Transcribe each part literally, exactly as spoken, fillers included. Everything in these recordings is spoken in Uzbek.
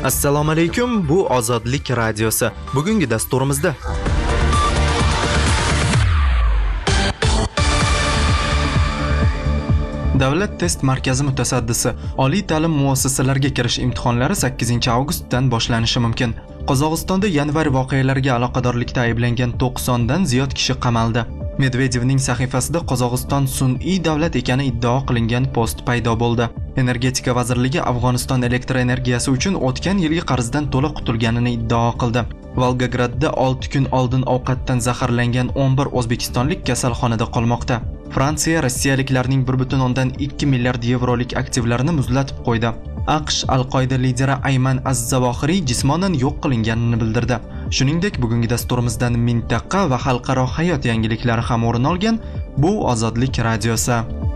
Assalomu alaykum, bu Ozodlik radiosi. Bugungi dasturimizda Davlat test markazi mutasaddisi: oliy ta'lim muassasalariga kirish imtihonlari sakkizinchi avgustdan boshlanishi mumkin. Qozog'istonda yanvar voqealariga aloqadorlikda ayblangan to'qsondan ziyod kishi qamaldi. Medvedevning sahifasida Qozog'iston sun'iy davlat ekani iddao qilingan post paydo bo'ldi. Energetika vazirligi Afg'oniston elektr energiyasi uchun o'tgan yilgi qarzdan to'liq qutulganini iddao qildi. Volgogradda olti kun oldin ovqatdan zaharlangan o'n bir o'zbekistonlik kasalxonada qolmoqda. Fransiya rossiyaliklarning bir butun o'ndan ikki milliard yevrolik aktivlarini muzlatib qo'ydi. AQSh Al-Qoida lideri Ayman Az-Zavohiriy jismonan yo'q qilinganini bildirdi. Shuningdek, bugungi dasturimizdan mintaqa va xalqaro hayot yangiliklari ham o'rin olgan. Bu Ozodlik radiosi.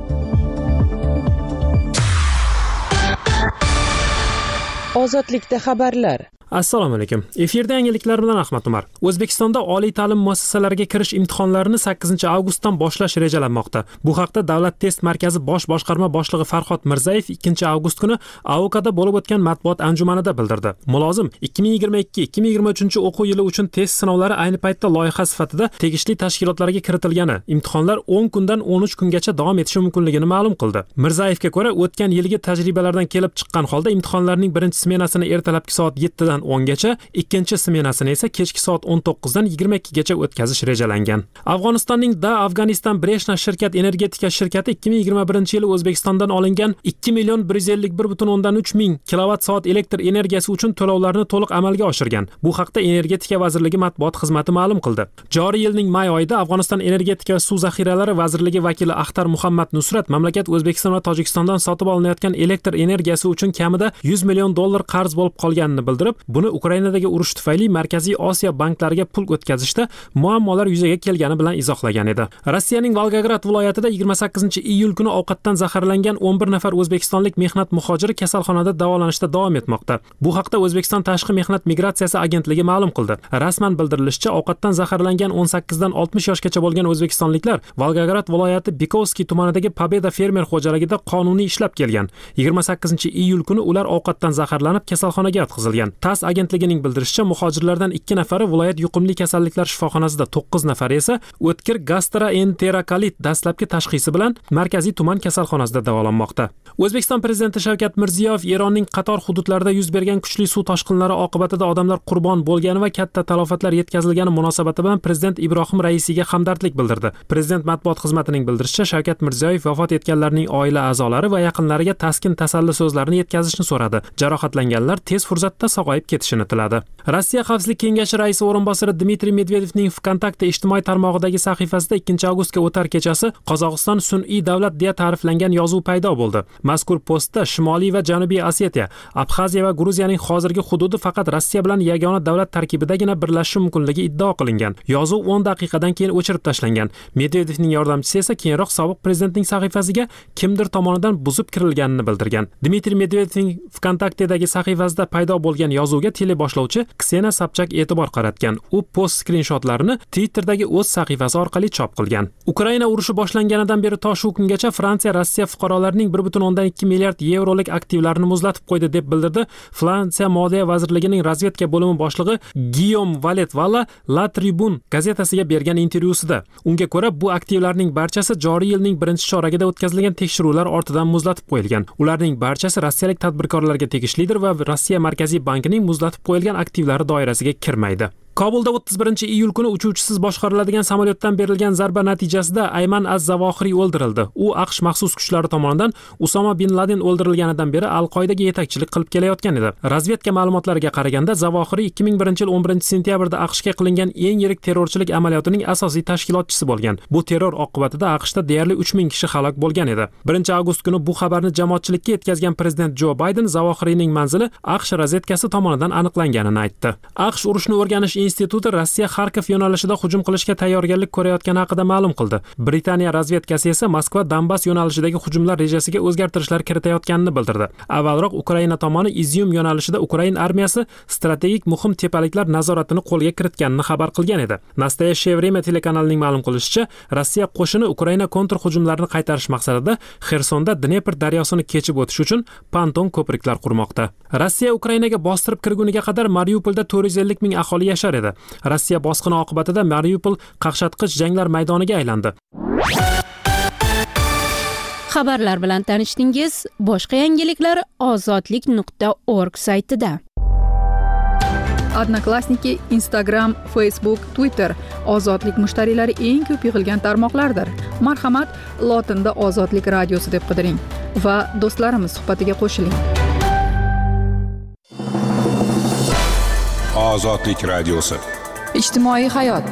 Ozodlikda xabarlar. Assalomu alaykum. Efirda yangiliklar bilan Ahmad Umar. O'zbekistonda oliy ta'lim muassasalariga kirish imtihonlarini sakkizinchi avgustdan boshlash rejalanmoqda. Bu haqda Davlat test markazi bosh boshqarma boshlig'i Farhod Mirzayev ikkinchi avgust kuni A O K'da bo'lib o'tgan matbuot anjumanida bildirdi. Mulozim ikki ming yigirma ikki ikki ming yigirma uchinchi o'quv yili uchun test sinovlari ayni paytda loyiha sifatida tegishli tashkilotlarga kiritilgani, imtihonlar o'n kundan o'n uch kungacha davom etishi mumkinligini ma'lum qildi. Mirzayevga ko'ra, o'tgan yilgi tajribalardan kelib chiqqan holda imtihonlarning birinchi smenasini ertalabki soat yettidan o'ngacha, ikkinchi smenasini esa kechki soat o'n to'qqizdan yigirma ikkigacha o'tkazish rejalangan. Afg'onistonning Da Afghanistan Breshna shirkat energetika shirkati ikki ming yigirma birinchi yili O'zbekistondan olingan ikki million bir yuz ellik bir butun o'ndan uch ming kilovatt soat elektr energiyasi uchun to'lovlarni to'liq amalga oshirgan. Bu haqda Energetika vazirligi matbuot xizmati ma'lum qildi. Joriy yilning may oyida Afg'oniston energetika va suv zaxiralari vazirligi vakili Axtar Muhammad Nusrat mamlakat O'zbekiston va Tojikistondan sotib olinayotgan elektr energiyasi uchun kamida yuz million dollar qarz bo'lib qolganini bildirib, buni Ukrainadagi urush tufayli Markaziy Osiyo banklariga pul o'tkazishda muammolar yuzaga kelgani bilan izohlagan edi. Rossiyaning Volgograd viloyatida yigirma sakkizinchi iyul kuni ovqatdan zaharlangan o'n bir nafar o'zbekistonlik mehnat muhojiri kasalxonada davolanishda davom etmoqda. Bu haqda O'zbekiston Tashqi mehnat migratsiyasi agentligi ma'lum qildi. Rasman bildirilishicha, ovqatdan zaharlangan o'n sakkizdan oltmish yoshgacha bo'lgan o'zbekistonliklar Volgograd viloyati Bikovskiy tumanidagi Pobeda fermer xo'jaligida qonuniy ishlab kelgan. yigirma sakkizinchi iyul kuni ular ovqatdan zaharlanib kasalxonaga yotqizilgan. TASS agentligining bildirishicha, muhojirlardan ikki nafari viloyat yuqumli kasalliklar shifoxonasida, to'qqiz nafari esa o'tkir gastroenterokolit dastlabki tashxisi bilan markaziy tuman kasalxonasida davolanmoqda. O'zbekiston prezidenti Shavkat Mirziyoyev Eronning qator hududlarida yuz bergan kuchli suv toshqinlari oqibatida odamlar qurbon bo'lgani va katta talafotlar yetkazilgani munosabati bilan prezident Ibrohim Raisiga hamdardlik bildirdi. Prezident matbuot xizmatining bildirishicha, Shavkat Mirziyoyev vafot etganlarning oila a'zolari va yaqinlariga taskin tasalli so'zlarini yetkazishni so'radi. Jarohatlanganlar tez fursatda sog'ayib ketishini tiladi. Rossiya Xavfsizlik kengashi raisi o'rinbosari Dmitriy Medvedevning Vkontakte ijtimoiy tarmog'idagi sahifasida ikkinchi avgustga o'tar kechasi Qozog'iston sun'iy davlat deya ta'riflangan yozuv paydo bo'ldi. Mazkur postda Shimoliy va Janubiy Osetiya, Abxaziya va Gruziyaning hozirgi hududi faqat Rossiya bilan yagona davlat tarkibidagina birlashishi mumkinligi iddao qilingan. Yozuv o'n daqiqadan keyin o'chirib tashlangan. Medvedevning yordamchisi esa keyinroq sobiq prezidentning sahifasiga kimdir tomonidan buzib kirilganini bildirgan. Dmitriy Medvedevning Vkontaktedagi sahifasida paydo bo'lgan yozuvga teleboshlovchi Ksena Sobchak e'tibor qaratgan. U post skrinshotlarini Twitter'dagi o'z sahifasi orqali chop qilgan. Ukraina urushi boshlanganidan beri to shu kungacha Fransiya Rossiya fuqarolarining bir butun o'ndan ikki milliard yevrolik aktivlarini muzlatib qo'ydi deb bildirdi Fransiya Moliya vazirligining razvedka bo'limi boshlig'i Guillaume Valet-Valla La Tribune gazetasiga bergan intervyusida. Unga ko'ra, bu aktivlarning barchasi joriy yilning birinchi choragida o'tkazilgan tekshiruvlar ortidan muzlatib qo'yilgan. Ularning barchasi rossiyalik tadbirkorlarga tegishlidir va Rossiya Markaziy bankining muzlatib qo'yilgan aktivlari doirasiga kirmaydi. Kobulda o'ttiz birinchi iyul kuni uchuvchisiz boshqariladigan samolyotdan berilgan zarba natijasida Ayman Az-Zavohiriy o'ldirildi. U AQSh maxsus kuchlari tomonidan Usama bin Laden o'ldirilganidan beri Al-Qoidaga yetakchilik qilib kelayotgan edi. Razvedka ma'lumotlariga qaraganda, Zavohiriy ikki ming birinchi yil o'n birinchi sentyabrda AQShga qilingan eng yirik terrorchilik amaliyotining asosiy tashkilotchisi bo'lgan. Bu terror oqibatida AQShda deyarli uch ming kishi halok bo'lgan edi. birinchi avgust kuni bu xabarni jamoatchilikka yetkazgan prezident Jo Bayden Zavohiriyning manzili AQSh razvedkasi tomonidan aniqlanganini aytdi. AQSh urushni o'rganish instituti Rossiya Xarkov yo'nalishida hujum qilishga tayyorgarlik ko'rayotgani haqida ma'lum qildi. Britaniya razvedkasi esa Moskva Donbass yo'nalishidagi hujumlar rejasiga o'zgartirishlar kiritayotganini bildirdi. Avvalroq Ukraina tomoni Izyum yo'nalishida Ukraina armiyasi strategik muhim tepaliklar nazoratini qo'lga kiritganini xabar qilgan edi. Nastoyashye время telekanalining ma'lum qilishicha, Rossiya qo'shini Ukraina kontra hujumlarini qaytarish maqsadida Xersonda Dnepr daryosini kechib o'tish uchun ponton ko'priklar qurmoqda. Rossiya Ukrainaga bostirib kirguniga qadar Mariupolda to'rt yuz ellik ming aholi yashar edi. Rossiya bosqini oqibatida Mariupol qaqshatqich janglar maydoniga aylandi. Xabarlar bilan tanishdingiz. Boshqa yangiliklar ozodlik nuqta org saytida. Odnoklassniki, Instagram, Facebook, Twitter ozodlik mushtariylari eng ko'p yig'ilgan tarmoqlardir. Marhamat, lotinda Ozodlik radiosi deb qidiring va do'stlarimiz suhbatiga qo'shiling. Ozodlik radiosi. Ijtimoiy hayot.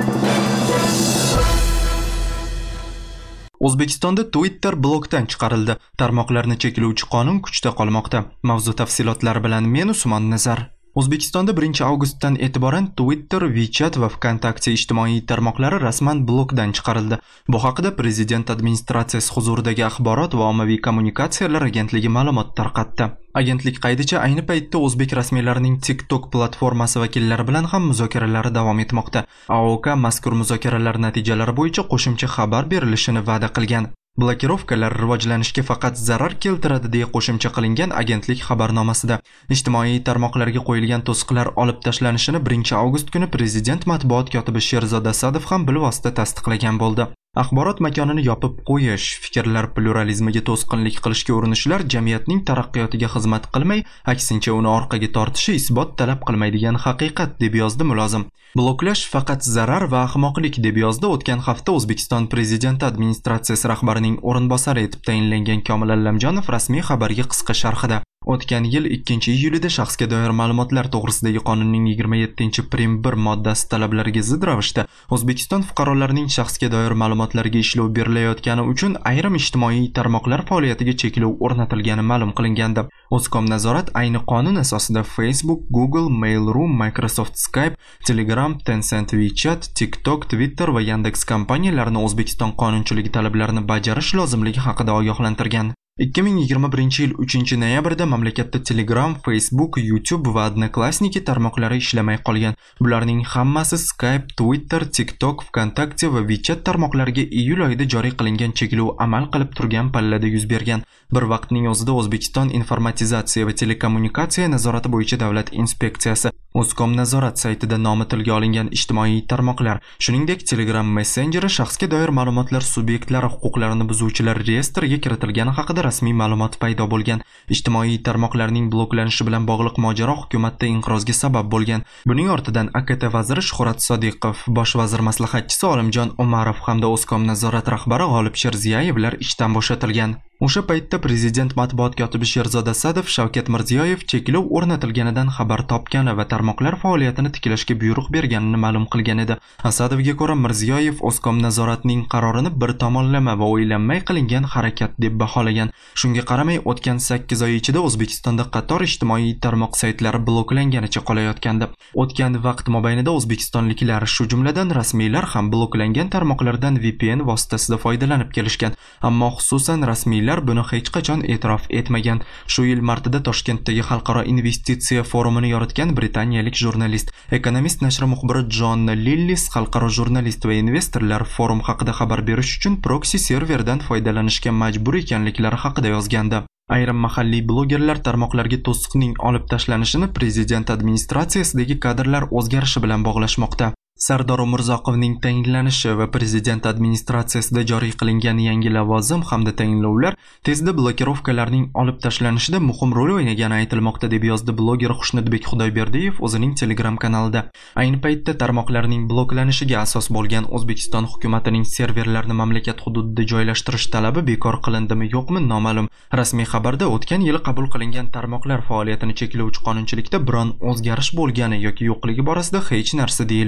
O'zbekistonda Twitter blokdan chiqarildi. Tarmoqlarni cheklovchi qonun kuchda qolmoqda. Mavzu tafsilotlari bilan men Usmon Nazar. O'zbekistonda birinchi avgustdan e'tiboran Twitter, WeChat va VKontakte ijtimoiy tarmoqlari rasman blokdan chiqarildi. Bu haqida Prezident administratsiyasi huzuridagi axborot va ommaviy kommunikatsiyalar agentligi ma'lumot tarqatdi. Agentlik qaydicha ayni paytda o'zbek rasmiylarining TikTok platformasi vakillari bilan ham muzokaralari davom etmoqda. A O K mazkur muzokaralar natijalari bo'yicha qo'shimcha xabar berilishini va'da qilgan. Blokirovkalar rivojlanishga faqat zarar keltiradi deya qo'shimcha qilingan agentlik xabarnomasida. Ijtimoiy tarmoqlarga qo'yilgan to'siqlar olib tashlanishini birinchi avgust kuni Prezident matbuot kotibi Sherzod Asadov ham bilvosita tasdiqlagan bo'ldi. Axborot makonini yopib qo'yish, fikrlar pluralizmiga to'sqinlik qilishga urinishlar jamiyatning taraqqiyotiga xizmat qilmay, aksincha uni orqaga tortishi isbot talab qilmaydigan haqiqat, deb yozdi mulozim. Bloklash faqat zarar va ahmoqlik, deb yozdi o'tgan hafta O'zbekiston Prezidenti administratsiyasi rahbarining o'rinbosari etib tayinlangan Komil Allamjonov rasmiy xabarga qisqa sharhida. O'tgan yil ikkinchi iyulida shaxsga doir ma'lumotlar to'g'risidagi qonunning yigirma yettinchi prim bir moddasi talablariga zid ravishda O'zbekiston fuqarolarining shaxsga doir ma'lumotlariga ishlov berilayotgani uchun ayrim ijtimoiy tarmoqlar faoliyatiga cheklov o'rnatilgani ma'lum qilingandi. O'zkom nazorat ayni qonun asosida Facebook, Google, Mail.ru, Microsoft Skype, Telegram, Tencent WeChat, TikTok, Twitter va Yandex kompaniyalarini O'zbekiston qonunchiligi talablarini bajarish lozimligi haqida ogohlantirgan. ikki ming yigirma birinchi yil uchinchi noyabrda mamlakatda Telegram, Facebook, YouTube va Odnoklassniki tarmoqlari ishlamay qolgan. Bularning hammasi Skype, Twitter, TikTok, VKontakte va WeChat tarmoqlariga iyul oyida joriy qilingan cheklov amal qilib turgan pallada yuz bergan. Bir vaqtning o'zida O'zbekiston Informatizatsiya va telekommunikatsiya nazorati bo'yicha davlat inspeksiyasi O'zkom nazorat saytida nomi tilga olingan ijtimoiy tarmoqlar, shuningdek Telegram messenjeri shaxsga doir ma'lumotlar subyektlari huquqlarini buzuvchilar reyestriga kiritilgani haqida rasmiy ma'lumot paydo bo'lgan. Ijtimoiy tarmoqlarning bloklanishi bilan bog'liq mojaro hukumatda inqirozga sabab bo'lgan. Buning ortidan A K T vaziri Shuhrat Sodiqov, bosh vazir maslahatchisi Olimjon Umarov hamda O'zkom nazorat rahbari G'olib Sherziyevlar ishdan bo'shatilgan. O'sha paytda Prezident matbuot kotibi Sherzod Asadov Shavkat Mirziyoyev cheklov o'rnatilganidan xabar topgani va tarmoqlar faoliyatini tiklashga buyruq berganini ma'lum qilgan edi. Asadovga ko'ra, Mirziyoyev O'zkom nazoratining qarorini bir tomonlama va o'ylanmay qilingan harakat deb baholagan. Shunga qaramay, o'tgan sakkiz oy ichida O'zbekistonda qator ijtimoiy tarmoq saytlari bloklanganicha qolayotgandi. O'tgan vaqt mobaynida o'zbekistonliklar, shu jumladan rasmiylar ham bloklangan tarmoqlardan V P N vositasida foydalanib kelishgan, ammo xususan rasmiylar buni hech qachon e'tirof etmagan. Shu yil martida Toshkentdagi xalqaro investitsiya forumini yoritgan britaniyalik jurnalist, Economist nashri muxbiri John Lillis xalqaro jurnalist va investorlar forum haqida xabar berish uchun proksi serverdan foydalanishga majbur ekanliklari haqida yozgandi. Ayrim mahalliy blogerlar tarmoqlarga to'siqning olib tashlanishini Prezident administratsiyasidagi kadrlar o'zgarishi bilan bog'lashmoqda. Sardor Umurzoqovning tayinlanishi va Prezident administratsiyasida joriy qilingan yangi lavozim hamda tayinlovlar tezda blokirovkalarning olib tashlanishida muhim rol o'ynagani aytilmoqda, deb yozdi bloger Xushnudbek Xudoyberdiyev o'zining Telegram kanalida. Ayni paytda tarmoqlarning bloklanishiga asos bo'lgan O'zbekiston hukumatining serverlarni mamlakat hududida joylashtirish talabi bekor qilindimi yo'qmi noma'lum. Rasmiy xabarda o'tgan yili qabul qilingan tarmoqlar faoliyatini cheklovchi qonunchilikda biron o'zgarish bo'lgani yoki yo'qligi borasida hech narsa deyilmagan.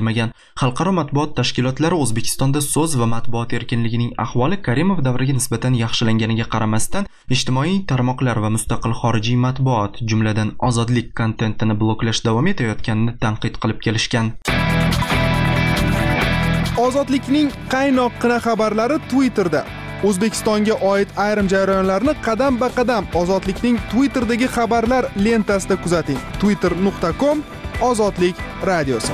Xalqaro matbuot tashkilotlari O'zbekistonda so'z va matbuot erkinligining ahvoli Karimov davriga nisbatan yaxshilanganiga qaramasdan, ijtimoiy tarmoqlar va mustaqil xorijiy matbuot, jumladan ozodlik kontentini bloklash davom etayotganini tanqid qilib kelishgan. Ozodlikning qaynoqqina xabarlari Twitterda. O'zbekistonga oid ayrim jarayonlarni qadam-ba-qadam Ozodlikning Twitterdagi xabarlar lentasida kuzating. twitter nuqta com Ozodlik radiosi.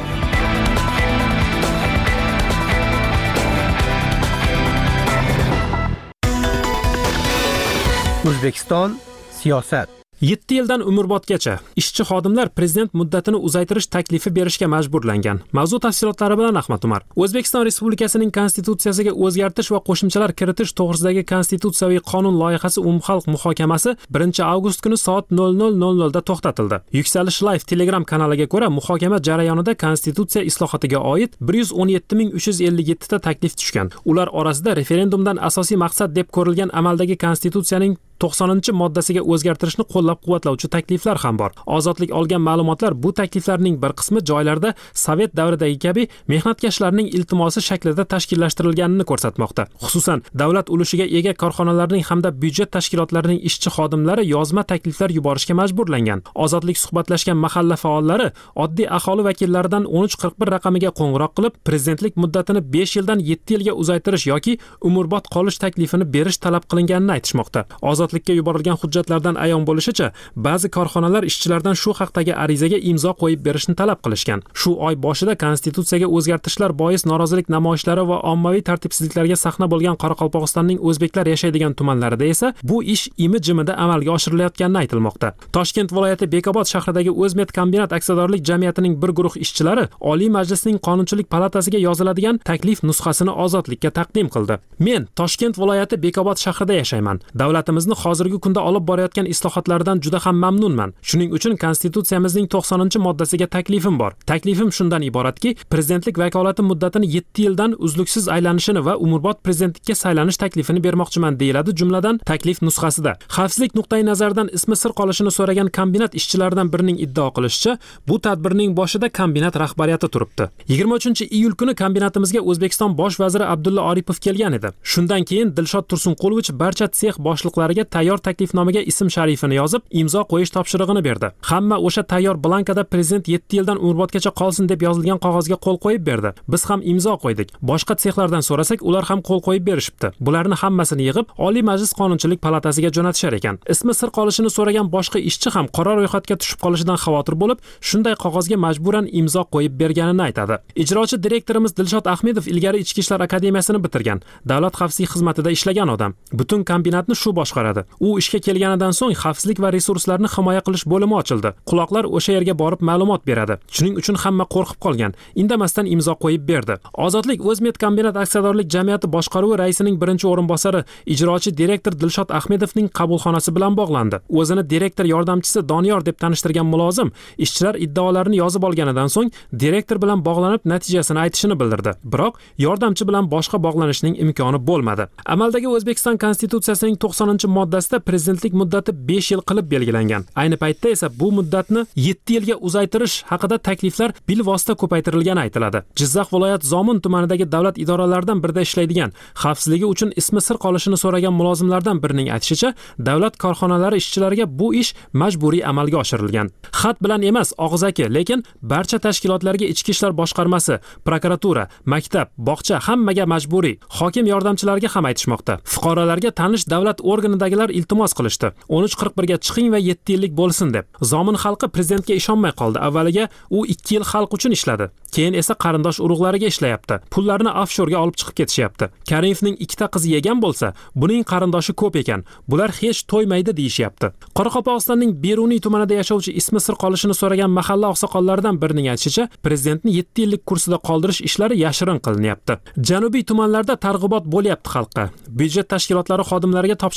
O'zbekiston siyosat. yetti yildan umrbodgacha ishchi xodimlar prezident muddatini uzaytirish taklifi berishga majburlangan. Mavzu tafsilotlari bilan Ahmad Umar. O'zbekiston Respublikasining konstitutsiyasiga o'zgartirish va qo'shimchalar kiritish to'g'risidagi konstitutsiyaviy qonun loyihasi umumxalq muhokamasi birinchi avgust kuni soat nol nol nol nol da to'xtatildi. Yuksalish Live Telegram kanaliga ko'ra, muhokama jarayonida konstitutsiya islohotiga oid bir yuz o'n yetti ming uch yuz ellik yetti ta taklif tushgan. Ular orasida referendumdan asosiy maqsad deb ko'rilgan amaldagi konstitutsiyaning to'qsoninchi moddasiga o'zgartirishni qo'llab-quvvatlovchi takliflar ham bor. Ozodlik olgan ma'lumotlar bu takliflarning bir qismi joylarda Sovet davridagi kabi mehnatkashlarning iltimosi shaklida tashkillashtirilganini ko'rsatmoqda. Xususan, davlat ulushiga ega korxonalarning hamda byudjet tashkilotlarining ishchi xodimlari yozma takliflar yuborishga majburlangan. Ozodlik suhbatlashgan mahalla faollari oddiy aholi vakillaridan o'n uch qirq bir raqamiga qo'ng'iroq qilib, prezidentlik muddatini besh yildan yetti yilga uzaytirish yoki umrbod qolish taklifini berish talab qilinganini aytishmoqda. Ozodlikka yuborilgan hujjatlardan ayon bo'lishicha, ba'zi korxonalar ishchilardan shu haqdagi arizaga imzo qo'yib berishni talab qilishgan. Shu oy boshida konstitutsiyaga o'zgartirishlar bois norozilik namoyishlari va ommaviy tartibsizliklarga sahna bo'lgan Qoraqalpog'istonning o'zbeklar yashaydigan tumanlarida esa bu ish imi-jimida amalga oshirilayotgani aytilmoqda. Toshkent viloyati Bekobod shahridagi O'zmet kombinat aksiyadorlik jamiyatining bir guruh ishchilari Oliy Majlisning Qonunchilik palatasiga yoziladigan taklif nusxasini Ozodlikka taqdim qildi. Men Toshkent viloyati Bekobod shahrida yashayman. Davlatimizni hozirgi kunda olib borayotgan islohotlardan juda ham mamnunman. Shuning uchun konstitutsiyamizning to'qsoninchi moddasiga taklifim bor. Taklifim shundan iboratki, prezidentlik vakolati muddatini yetti yildan uzluksiz aylanishini va umrbod prezidentlikka saylanish taklifini bermoqchiman, deyiladi jumladan taklif nusxasida. Xavfsizlik nuqtai nazaridan ismi sir qolishini so'ragan kombinat ishchilaridan birining iddao qilishicha, bu tadbirning boshida kombinat rahbariyati turibdi. yigirma uchinchi iyul kuni kombinatimizga O'zbekiston bosh vaziri Abdulla Oripov kelgan edi. Shundan keyin Dilshod Tursunqulovich barcha sex boshliqlariga tayyor taklifnomaga ism sharifini yozib, imzo qo'yish topshirig'ini berdi. Hamma o'sha tayyor blankada prezident yetti yildan umrbodgacha qolsin deb yozilgan qog'ozga qo'l qo'yib berdi. Biz ham imzo qo'ydik. Boshqa sexlardan so'rasak, ular ham qo'l qo'yib berishibdi. Bularni hammasini yig'ib, Oliy Majlis Qonunchilik palatasiga jo'natishar ekan. Ismi sir qolishini so'ragan boshqa ishchi ham qora ro'yxatga tushib qolishidan xavotir bo'lib, shunday qog'ozga majburan imzo qo'yib berganini aytadi. Ijrochi direktorimiz Dilshod Ahmedov ilgari Ichki ishlar akademiyasini bitirgan, davlat xavfsizlik xizmatida ishlagan odam. Butun kombinatni shu boshqaradi. U ishga kelganidan so'ng xavfsizlik va resurslarni himoya qilish bo'limi ochildi. Quloqlar o'sha yerga borib ma'lumot beradi. Shuning uchun hamma qo'rqib qolgan. Indamasdan imzo qo'yib berdi. Ozodlik O'zmet kombinat aksiyadorlik jamiyati boshqaruvi raisining birinchi o'rinbosari, ijrochi direktor Dilshod Ahmedovning qabulxonasi bilan bog'landi. O'zini direktor yordamchisi Doniyor deb tanishtirgan mulozim, ishchilar iddaolarini yozib olganidan so'ng direktor bilan bog'lanib natijasini aytishini bildirdi. Biroq yordamchi bilan boshqa bog'lanishning imkoni bo'lmadi. Amaldagi O'zbekiston konstitutsiyasining to'qsoninchi moddasida prezidentlik muddati besh yil qilib belgilangan. Ayni paytda esa bu muddatni yetti yilga uzaytirish haqida takliflar bilvosita ko'paytirilgani aytiladi. Jizzax viloyat Zomin tumanidagi davlat idoralaridan birida ishlaydigan, xavfsizligi uchun ismi sir qolishini so'ragan mulozimlardan birining aytishicha, davlat korxonalari ishchilariga bu ish majburiy amalga oshirilgan. Xat bilan emas, og'zaki, lekin barcha tashkilotlarga Ichki ishlar boshqarmasi, prokuratura, maktab, bog'cha hammaga majburiy. Hokim yordamchilariga ham aytishmoqda. Fuqarolarga tanish davlat organidagilar iltimos qilishdi. o'n uch qirq bir ga chiqing va yetti yillik bo'lsin deb. Zomin xalqi prezidentga ishonmay qoldi. Avvaliga u ikki yil xalq uchun ishladi. Keyin esa qarindosh urug'lariga ishlayapti. Pullarni offshorga olib chiqib ketishyapti. Karimovning ikkita qizi yegan bo'lsa, buning qarindoshi ko'p ekan. Bular hech to'ymaydi deyishyapti. Qoraqalpog'istonning Beruniy tumanida yashovchi ismi sir qolishini so'ragan mahalla oqsoqollaridan birining aytishicha, prezidentni yetti yillik kursida qoldirish ishlari yashirin qilinyapti. Janubiy tumanlarda targ'ibot bo'lyapti xalqqa. Byudjet tashkilotlari xodimlariga topshiriq qilib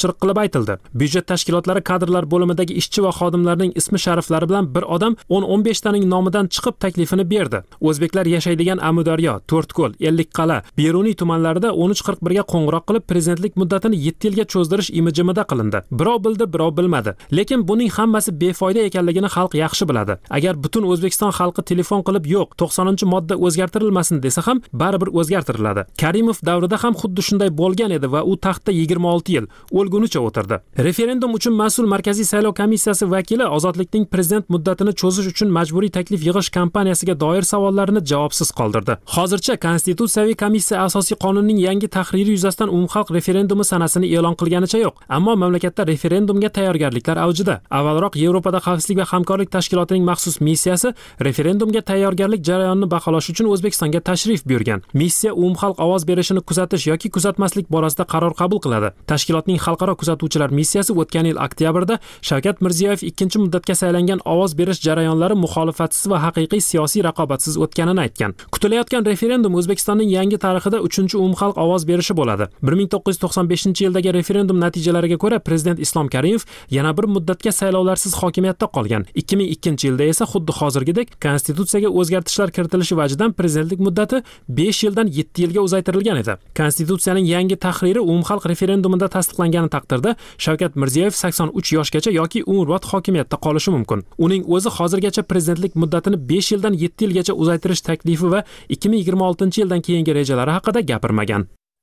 aytildi. Byudjet tashkilotlari kadrlar bo'limidagi ishchi va xodimlarning ismi shariflari bilan bir odam o'n o'n besh taning nomidan chiqib taklifini berdi. O'zbeklar yashaydigan Amudaryo, To'rtko'l, Ellikqal'a, Beruniy tumanlarida o'n uch qirq bir ga qo'ng'iroq qilib prezidentlik muddatini yetti yilga cho'zdirish imijimida qilindi. Birov bildi, birov bilmadi. Lekin buning hammasi befoyda ekanligini xalq yaxshi biladi. Agar butun O'zbekiston xalqi telefon qilib yo'q, to'qsoninchi modda o'zgartirilmasin desa ham baribir o'zgartiriladi. Karimov davrida ham xuddi shunday bo'lgan edi va u taxtda yigirma olti yil o'lgunicha o'tirdi. Referendum uchun mas'ul Markaziy saylov komissiyasi vakili ozodlikning prezident muddatini cho'zish uchun majburiy taklif yig'ish kampaniyasiga doir savollarini javobsiz qoldirdi. Hozircha Konstitutsiyaviy komissiya asosiy qonunning yangi tahriri yuzasidan umumxalq referendumi sanasini e'lon qilganicha yo'q. Ammo mamlakatda referendumga tayyorgarliklar avjida. Avvalroq Yevropada xavfsizlik va hamkorlik tashkilotining maxsus missiyasi referendumga tayyorgarlik jarayonini baholash uchun O'zbekistonga tashrif buyurgan. Missiya umumxalq ovoz berishini kuzatish yoki kuzatmaslik borasida qaror qabul qiladi. Tashkilotning xalqaro kuzatuvchilar missiyasi o'tgan yil oktyabrda Shavkat Mirziyoyev ikkinchi muddatga saylangan ovoz berish jarayonlari muxolifatsiz va haqiqiy siyosiy raqobatsiz o'tganini aytgan. Kutilayotgan referendum O'zbekistonning yangi tarixida uchinchi umumxalq ovoz berishi bo'ladi. bir ming to'qqiz yuz to'qson beshinchi yildagi referendum natijalariga ko'ra prezident Islom Karimov yana bir muddatga saylovlarsiz hokimiyatda qolgan. ikki ming ikkinchi yilda esa xuddi hozirgidek Konstitutsiyaga o'zgartishlar kiritilishi vajidan prezidentlik muddati besh yildan yetti yilga uzaytirilgan edi. Konstitutsiyaning yangi tahriri umumxalq referendumida tasdiqlangani taqdirda Shavkat Mirziyoyev sakson uch yoshgacha yoki umrbod hokimiyatda qolishi mumkin. Uning o'zi hozirgacha prezidentlik muddatini besh yildan yetti yilgacha uzaytirish taklifi va ikki ming yigirma oltinchi yildan keyingi rejalari haqida gapirmagan.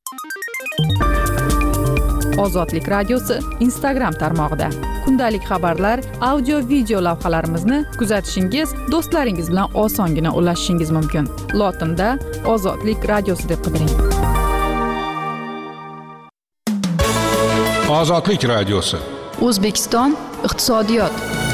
Ozodlik radiosi Instagram tarmog'ida kundalik xabarlar, audio, video lavhalarimizni kuzatishingiz, do'stlaringiz bilan osongina ulashishingiz mumkin. Lotinda Ozodlik radiosi deb qidiring. Ozodlik radiosi. O'zbekiston iqtisodiyot.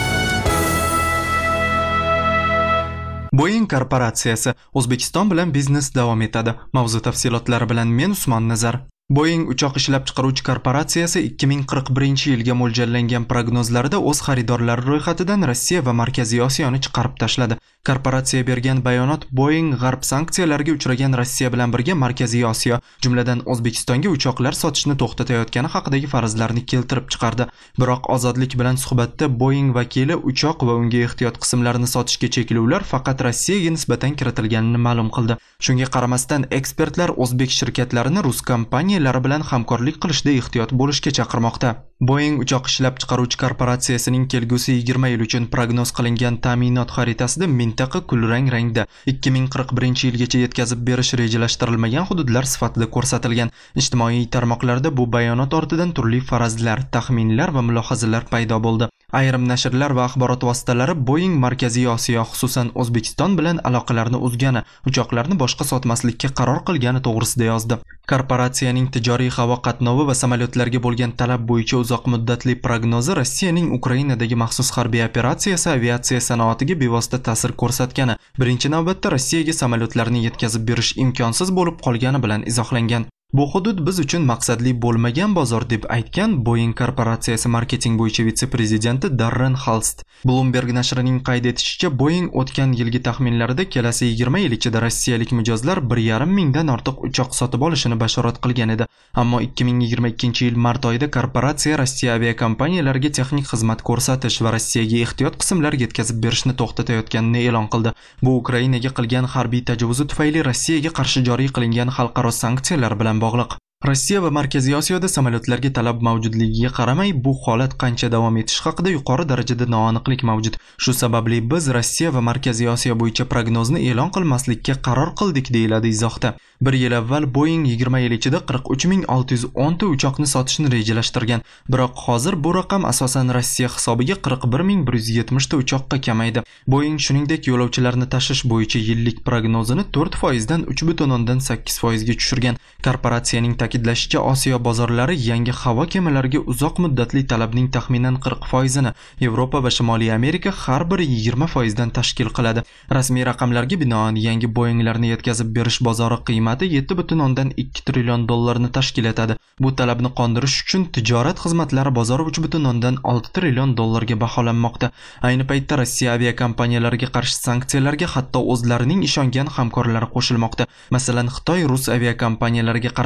Boeing korporatsiyasi O'zbekiston bilan biznes davom etadi. Mavzu tafsilotlari bilan men Usmon Nazar. Boeing uchoq ishlab chiqaruvchi korporatsiyasi ikki ming qirq birinchi yilga mo'ljallangan prognozlarida o'z xaridorlari ro'yxatidan Rossiya va Markaziy Osiyoni chiqarib tashladi. Korporatsiya bergan bayonot Boeing g'arb sanksiyalarga uchragan Rossiya bilan birga Markaziy Osiyo, jumladan O'zbekistonga uchoqlar sotishni to'xtatayotgani haqidagi farazlarni keltirib chiqardi. Biroq Ozodlik bilan suhbatda Boeing vakili uchoq va unga ehtiyot qismlarini sotishga cheklovlar faqat Rossiyaga nisbatan kiritilganini ma'lum qildi. Shunga qaramasdan ekspertlar o'zbek shirkatlarini rus kompaniyalari bilan hamkorlik qilishda ehtiyot bo'lishga chaqirmoqda. Boeing uchoq ishlab chiqaruvchi korporatsiyasining kelgusi yigirma yil uchun prognoz qilingan ta'minot xaritasida mintaqa kulrang rangda ikki ming qirq birinchi yilgacha yetkazib berish rejalashtirilmagan hududlar sifatida ko'rsatilgan. Ijtimoiy tarmoqlarda bu bayonot ortidan turli farazlar, taxminlar va mulohazalar paydo bo'ldi. Ayrim nashrlar va axborot vositalari Boeing Markaziy Osiyo, xususan O'zbekiston bilan aloqalarni uzgani, uchoqlarni boshqa sotmaslikka qaror qilgani to'g'risida yozdi. Korporatsiyaning tijoriy havo qatnovi va samolyotlarga bo'lgan talab bo'yicha uzoq muddatli prognozi Rossiyaning Ukrainadagi maxsus harbiy operatsiyasi aviatsiya sanoatiga bevosita ta'sir ko'rsatgani, birinchi navbatda Rossiyaga samolyotlarni yetkazib berish imkonsiz bo'lib qolgani bilan izohlangan. Bu hudud biz uchun maqsadli bo'lmagan bozor deb aytgan Boeing korporatsiyasi marketing bo'yicha vitse-prezidenti Darren Halst. Bloomberg nashrining qayd etishicha, Boeing o'tgan yilgi taxminlarida kelasi yigirma yil ichida rossiyalik mijozlar bir yarim mingdan ortiq uchoq sotib olishini bashorat qilgan edi. Ammo ikki ming yigirma ikkinchi yil mart oyida korporatsiya Rossiya aviakompaniyalariga texnik xizmat ko'rsatish va Rossiyaga ehtiyot qismlar yetkazib berishni to'xtatayotganini e'lon qildi. Bu Ukrainaga qilgan harbiy tajovuzi tufayli Rossiyaga qarshi joriy qilingan xalqaro sanksiyalar bilan bog'liq. Rossiya va Markaziy Osiyoda samolyotlarga talab mavjudligiga qaramay, bu holat qancha davom etishi haqida yuqori darajada noaniqlik mavjud. Shu sababli biz Rossiya va Markaziy Osiyo bo'yicha prognozni e'lon qilmaslikka qaror qildik, deyiladi izohda. Bir yil avval Boeing yigirma yil ichida qirq uch ming olti yuz o'n ta uchoqni sotishni rejalashtirgan. Biroq hozir bu raqam asosan Rossiya hisobiga qirq bir ming bir yuz yetmish ta uchoqqa kamaydi. Boeing shuningdek yo'lovchilarni tashish bo'yicha yillik prognozini to'rt foiz dan uch butun o'ndan sakkiz foiz ga tushirgan. Korporatsiyaning ta'kidlashicha, Osiyo bozorlari yangi havo kemalariga uzoq muddatli talabning taxminan qirq foiz ini, Yevropa va Shimoliy Amerika har biri yigirma foiz dan tashkil qiladi. Rasmiy raqamlarga binoan yangi Boeinglarni yetkazib berish bozori qiymati yetti butun o'ndan ikki trillion dollarni tashkil etadi. Bu talabni qondirish uchun tijorat xizmatlari bozori uch butun o'ndan olti trillion dollarga baholanmoqda. Ayni paytda Rossiya aviakompaniyalariga qarshi sanksiyalarga hatto o'zlarining ishongan hamkorlari qo'shilmoqda. Masalan, Xitoy rus aviakompaniyalariga qarashli Boeing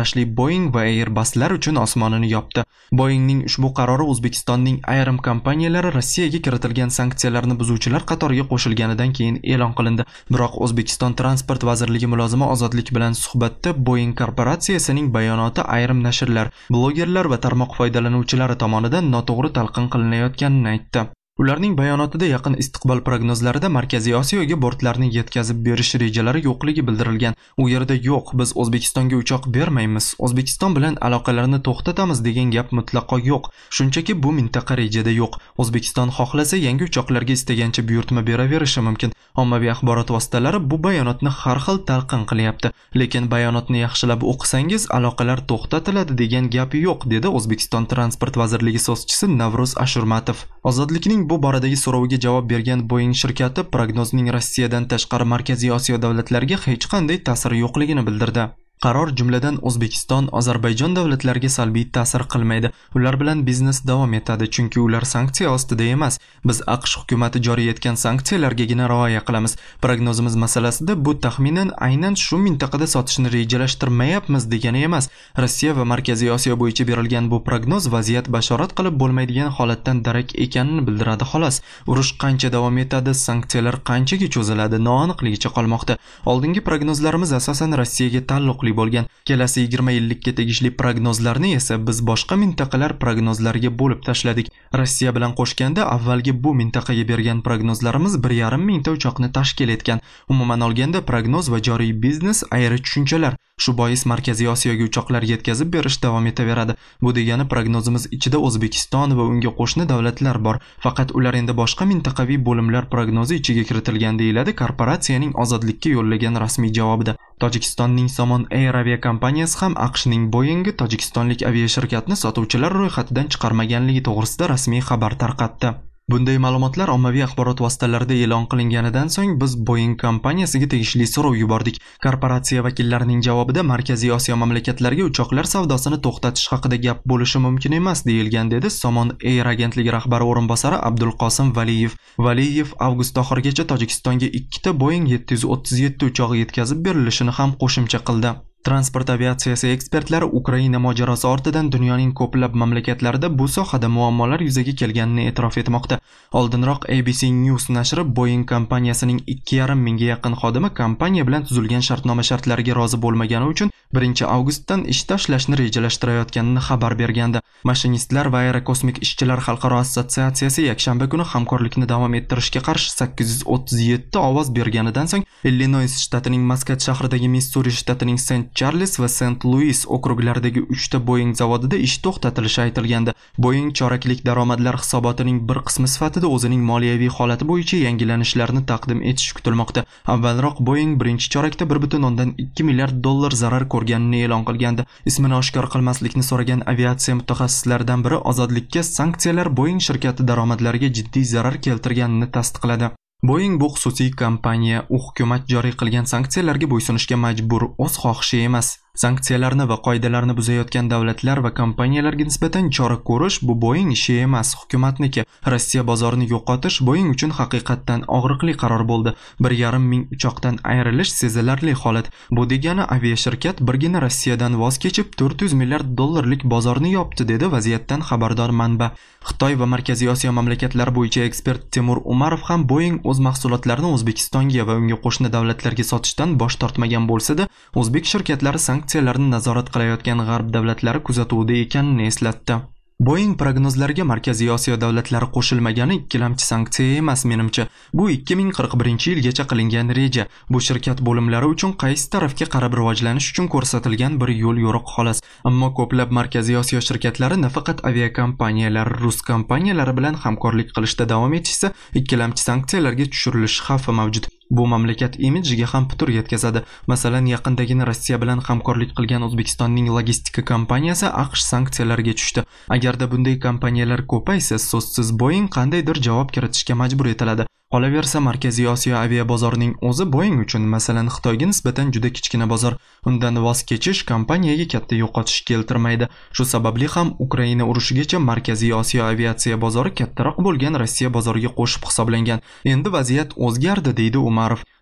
Boeing va Airbuslar uchun osmonini yopdi. Boeingning ushbu qarori O'zbekistonning ayrim kompaniyalari Rossiyaga kiritilgan sanksiyalarni buzuvchilar qatoriga qo'shilganidan keyin e'lon qilindi. Biroq O'zbekiston Transport vazirligi mulozimi Ozodlik bilan suhbatda Boeing korporatsiyasining bayonoti ayrim nashrlar, blogerlar va tarmoq foydalanuvchilari tomonidan noto'g'ri talqin qilinayotganini aytdi. Ularning bayonotida yaqin istiqbol prognozlarida Markaziy Osiyoga bortlarni yetkazib berish rejalari yo'qligi bildirilgan. U yerda yo'q, biz O'zbekistonga uchoq bermaymiz, O'zbekiston bilan aloqalarni to'xtatamiz degan gap mutlaqo yo'q. Shunchaki bu mintaqa rejada yo'q. O'zbekiston xohlasa yangi uchoqlarga istagancha buyurtma beraverishi mumkin. Ommaviy axborot vositalari bu bayonotni har xil talqin qilyapti. Lekin bayonotni yaxshilab o'qisangiz aloqalar to'xtatiladi degan gap yo'q, dedi O'zbekiston Transport vazirligi so'zchisi Navruz Ashurmatov. Ozodlikning bu boradagi so'roviga javob bergan Boeing shirkati prognozning Rossiyadan tashqari Markaziy Osiyo davlatlariga hech qanday ta'siri yo'qligini bildirdi. Qaror jumladan O'zbekiston, Ozarbayjon davlatlariga salbiy ta'sir qilmaydi. Ular bilan biznes davom etadi, chunki ular sanksiya ostida emas. Biz AQSh hukumatı joriy etgan sanksiyalargagina rioya qilamiz. Prognozimiz masalasida bu taxminan aynan shu mintaqada sotishni rejalashtirmayapmiz degani emas. Rossiya va Markaziy Osiyo bo'yicha berilgan bu prognoz vaziyat bashorat qilib bo'lmaydigan holatdan darak ekanini bildiradi xolos. Urush qancha davom etadi, sanksiyalar qanchaga cho'ziladi, noaniqligicha qolmoqda. Oldingi prognozlarimiz asosan Rossiyaga taalluqli bo'lgan. Kelasi yigirma yillikka tegishli prognozlarni esa biz boshqa mintaqalar prognozlariga bo'lib tashladik. Rossiya bilan qo'shganda avvalgi bu mintaqaga bergan prognozlarimiz bir yarim mingta uchoqni tashkil etgan. Umuman olganda prognoz va joriy biznes ayri tushunchalar. Shu bois Markaziy Osiyoga uchoqlar yetkazib berish davom etaveradi. Bu degani prognozimiz ichida O'zbekiston va unga qo'shni davlatlar bor. Faqat ular endi boshqa mintaqaviy bo'limlar prognozi ichiga kiritilgan, deyiladi korporatsiyaning Ozodlikka yo'llagan rasmiy javobida. Tojikistonning Somon Air aviakompaniyasi ham AQShning Boeing tojikistonlik aviashirkatni sotuvchilar ro'yxatidan chiqarmaganligi to'g'risida rasmiy xabar tarqatdi. Bunday ma'lumotlar ommaviy axborot vositalarida e'lon qilinganidan so'ng biz Boeing kompaniyasiga tegishli so'rov yubordik. Korporatsiya vakillarining javobida Markaziy Osiyo mamlakatlariga uchoqlar savdosini to'xtatish haqida gap bo'lishi mumkin emas deyilgan, dedi Somon Air agentligi rahbari o'rinbosari Abdulqosim Valiyev. Valiyev avgust oxirigacha Tojikistonga ikkita Boeing yetti yuz o'ttiz yetti uchog'i yetkazib berilishini ham qo'shimcha qildi. Transport aviatsiyasi ekspertlari Ukraina mojarosi ortidan dunyoning ko'plab mamlakatlarida bu sohada muammolar yuzaga kelganini e'tirof etmoqda. Oldinroq A B C News nashri Boeing kompaniyasining ikki yarim mingga yaqin xodimi kompaniya bilan tuzilgan shartnoma shartlariga rozi bo'lmagani uchun birinchi avgustdan ish tashlashni rejalashtirayotganini xabar bergandi. Mashinistlar va aerokosmik ishchilar xalqaro assotsiatsiyasi yakshanba kuni hamkorlikni davom ettirishga qarshi sakkiz yuz o'ttiz yetti ovoz berganidan so'ng Illinois shtatining Maskat shahridagi Missouri shtatining Saint Charles va Saint Louis okruglaridagi uchta Boeing zavodida ish to'xtatilishi aytilgandi. Boeing choraklik daromadlar hisobotining bir qismi sifatida o'zining moliyaviy holati bo'yicha yangilanishlarni taqdim etishi kutilmoqda. Avvalroq Boeing birinchi chorakda bir butun o'ndan ikki milliard dollar zarar ko'rganini e'lon qilgandi. Ismini oshkor qilmaslikni so'ragan aviatsiya mutaxassislaridan biri Ozodlikka sanksiyalar Boeing shirkati daromadlariga jiddiy zarar keltirganini tasdiqladi. Boeing bu xususiy kompaniya, u hukumat joriy qilgan sanksiyalarga bo'ysunishga majbur, o'z xohishi emas. Sanksiyalarni va qoidalarni buzayotgan davlatlar va kompaniyalarga nisbatan chora ko'rish bu Boeing ishi emas, hukumatniki. Rossiya bozorini yo'qotish Boeing uchun haqiqatdan og'riqli qaror bo'ldi. bir yarim ming uchoqdan ayrilish sezilarli holat. Bu degani aviashirkat birgina Rossiyadan voz kechib to'rt yuz milliard dollarlik bozorni yopdi, dedi vaziyatdan xabardor manba. Xitoy va Markaziy Osiyo mamlakatlari bo'yicha ekspert Timur Umarov ham Boeing o'z mahsulotlarini O'zbekistonga va unga qo'shni davlatlarga sotishdan bosh tortmagan bo'lsa-da, o'zbek shirkatlari sanksiyalarni nazorat qilayotgan g'arb davlatlari kuzatuvida ekanini eslatdi. Boeing prognozlariga Markaziy Osiyo davlatlari qo'shilmagani ikkilamchi sanksiya emas menimcha. Bu ikki ming qirq birinchi yilgacha qilingan reja. Bu shirkat bo'limlari uchun qaysi tarafga qarab rivojlanish uchun ko'rsatilgan bir yo'l yo'riq xolos. Ammo ko'plab Markaziy Osiyo shirkatlari nafaqat aviakompaniyalar, rus kompaniyalari bilan hamkorlik qilishda davom etishsa, ikkilamchi sanksiyalarga tushirilishi xavfi mavjud. Bu mamlakat imidjiga ham putur yetkazadi. Masalan, yaqindagina Rossiya bilan hamkorlik qilgan O'zbekistonning logistika kompaniyasi AQSh sanksiyalariga tushdi. Agarda bunday kompaniyalar ko'paysa, so'zsiz Boeing qandaydir javob kiritishga majbur etiladi. Qolaversa, Markaziy Osiyo avia bozorining o'zi Boeing uchun, masalan, Xitoyga nisbatan juda kichkina bozor. Undan voz kechish kompaniyaga katta yo'qotish keltirmaydi. Shu sababli ham Ukraina urushigacha Markaziy Osiyo aviatsiya bozori kattaroq bo'lgan Rossiya bozoriga qo'shib hisoblangan. Endi vaziyat o'zgardi, deydi Umarov.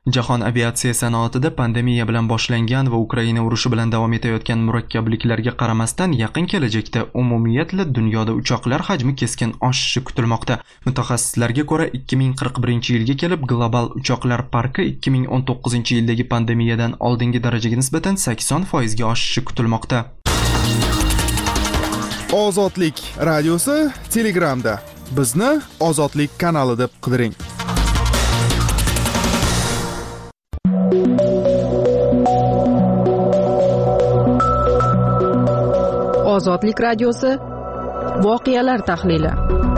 Jahon aviatsiya sanoatida pandemiya bilan boshlangan va Ukraina urushi bilan davom etayotgan murakkabliklarga qaramasdan yaqin kelajakda umumiyatla dunyoda uchoqlar hajmi keskin oshishi kutilmoqda. Mutaxassislarga ko'ra ikki ming qirq birinchi yilga kelib global uchoqlar parki ikki ming o'n to'qqizinchi yildagi pandemiyadan oldingi darajaga nisbatan sakson foiz ga oshishi kutilmoqda. Ozodlik radiosi Telegramda. Bizni Ozodlik kanali deb qidiring. Ozodlik radiosi voqealar tahlili.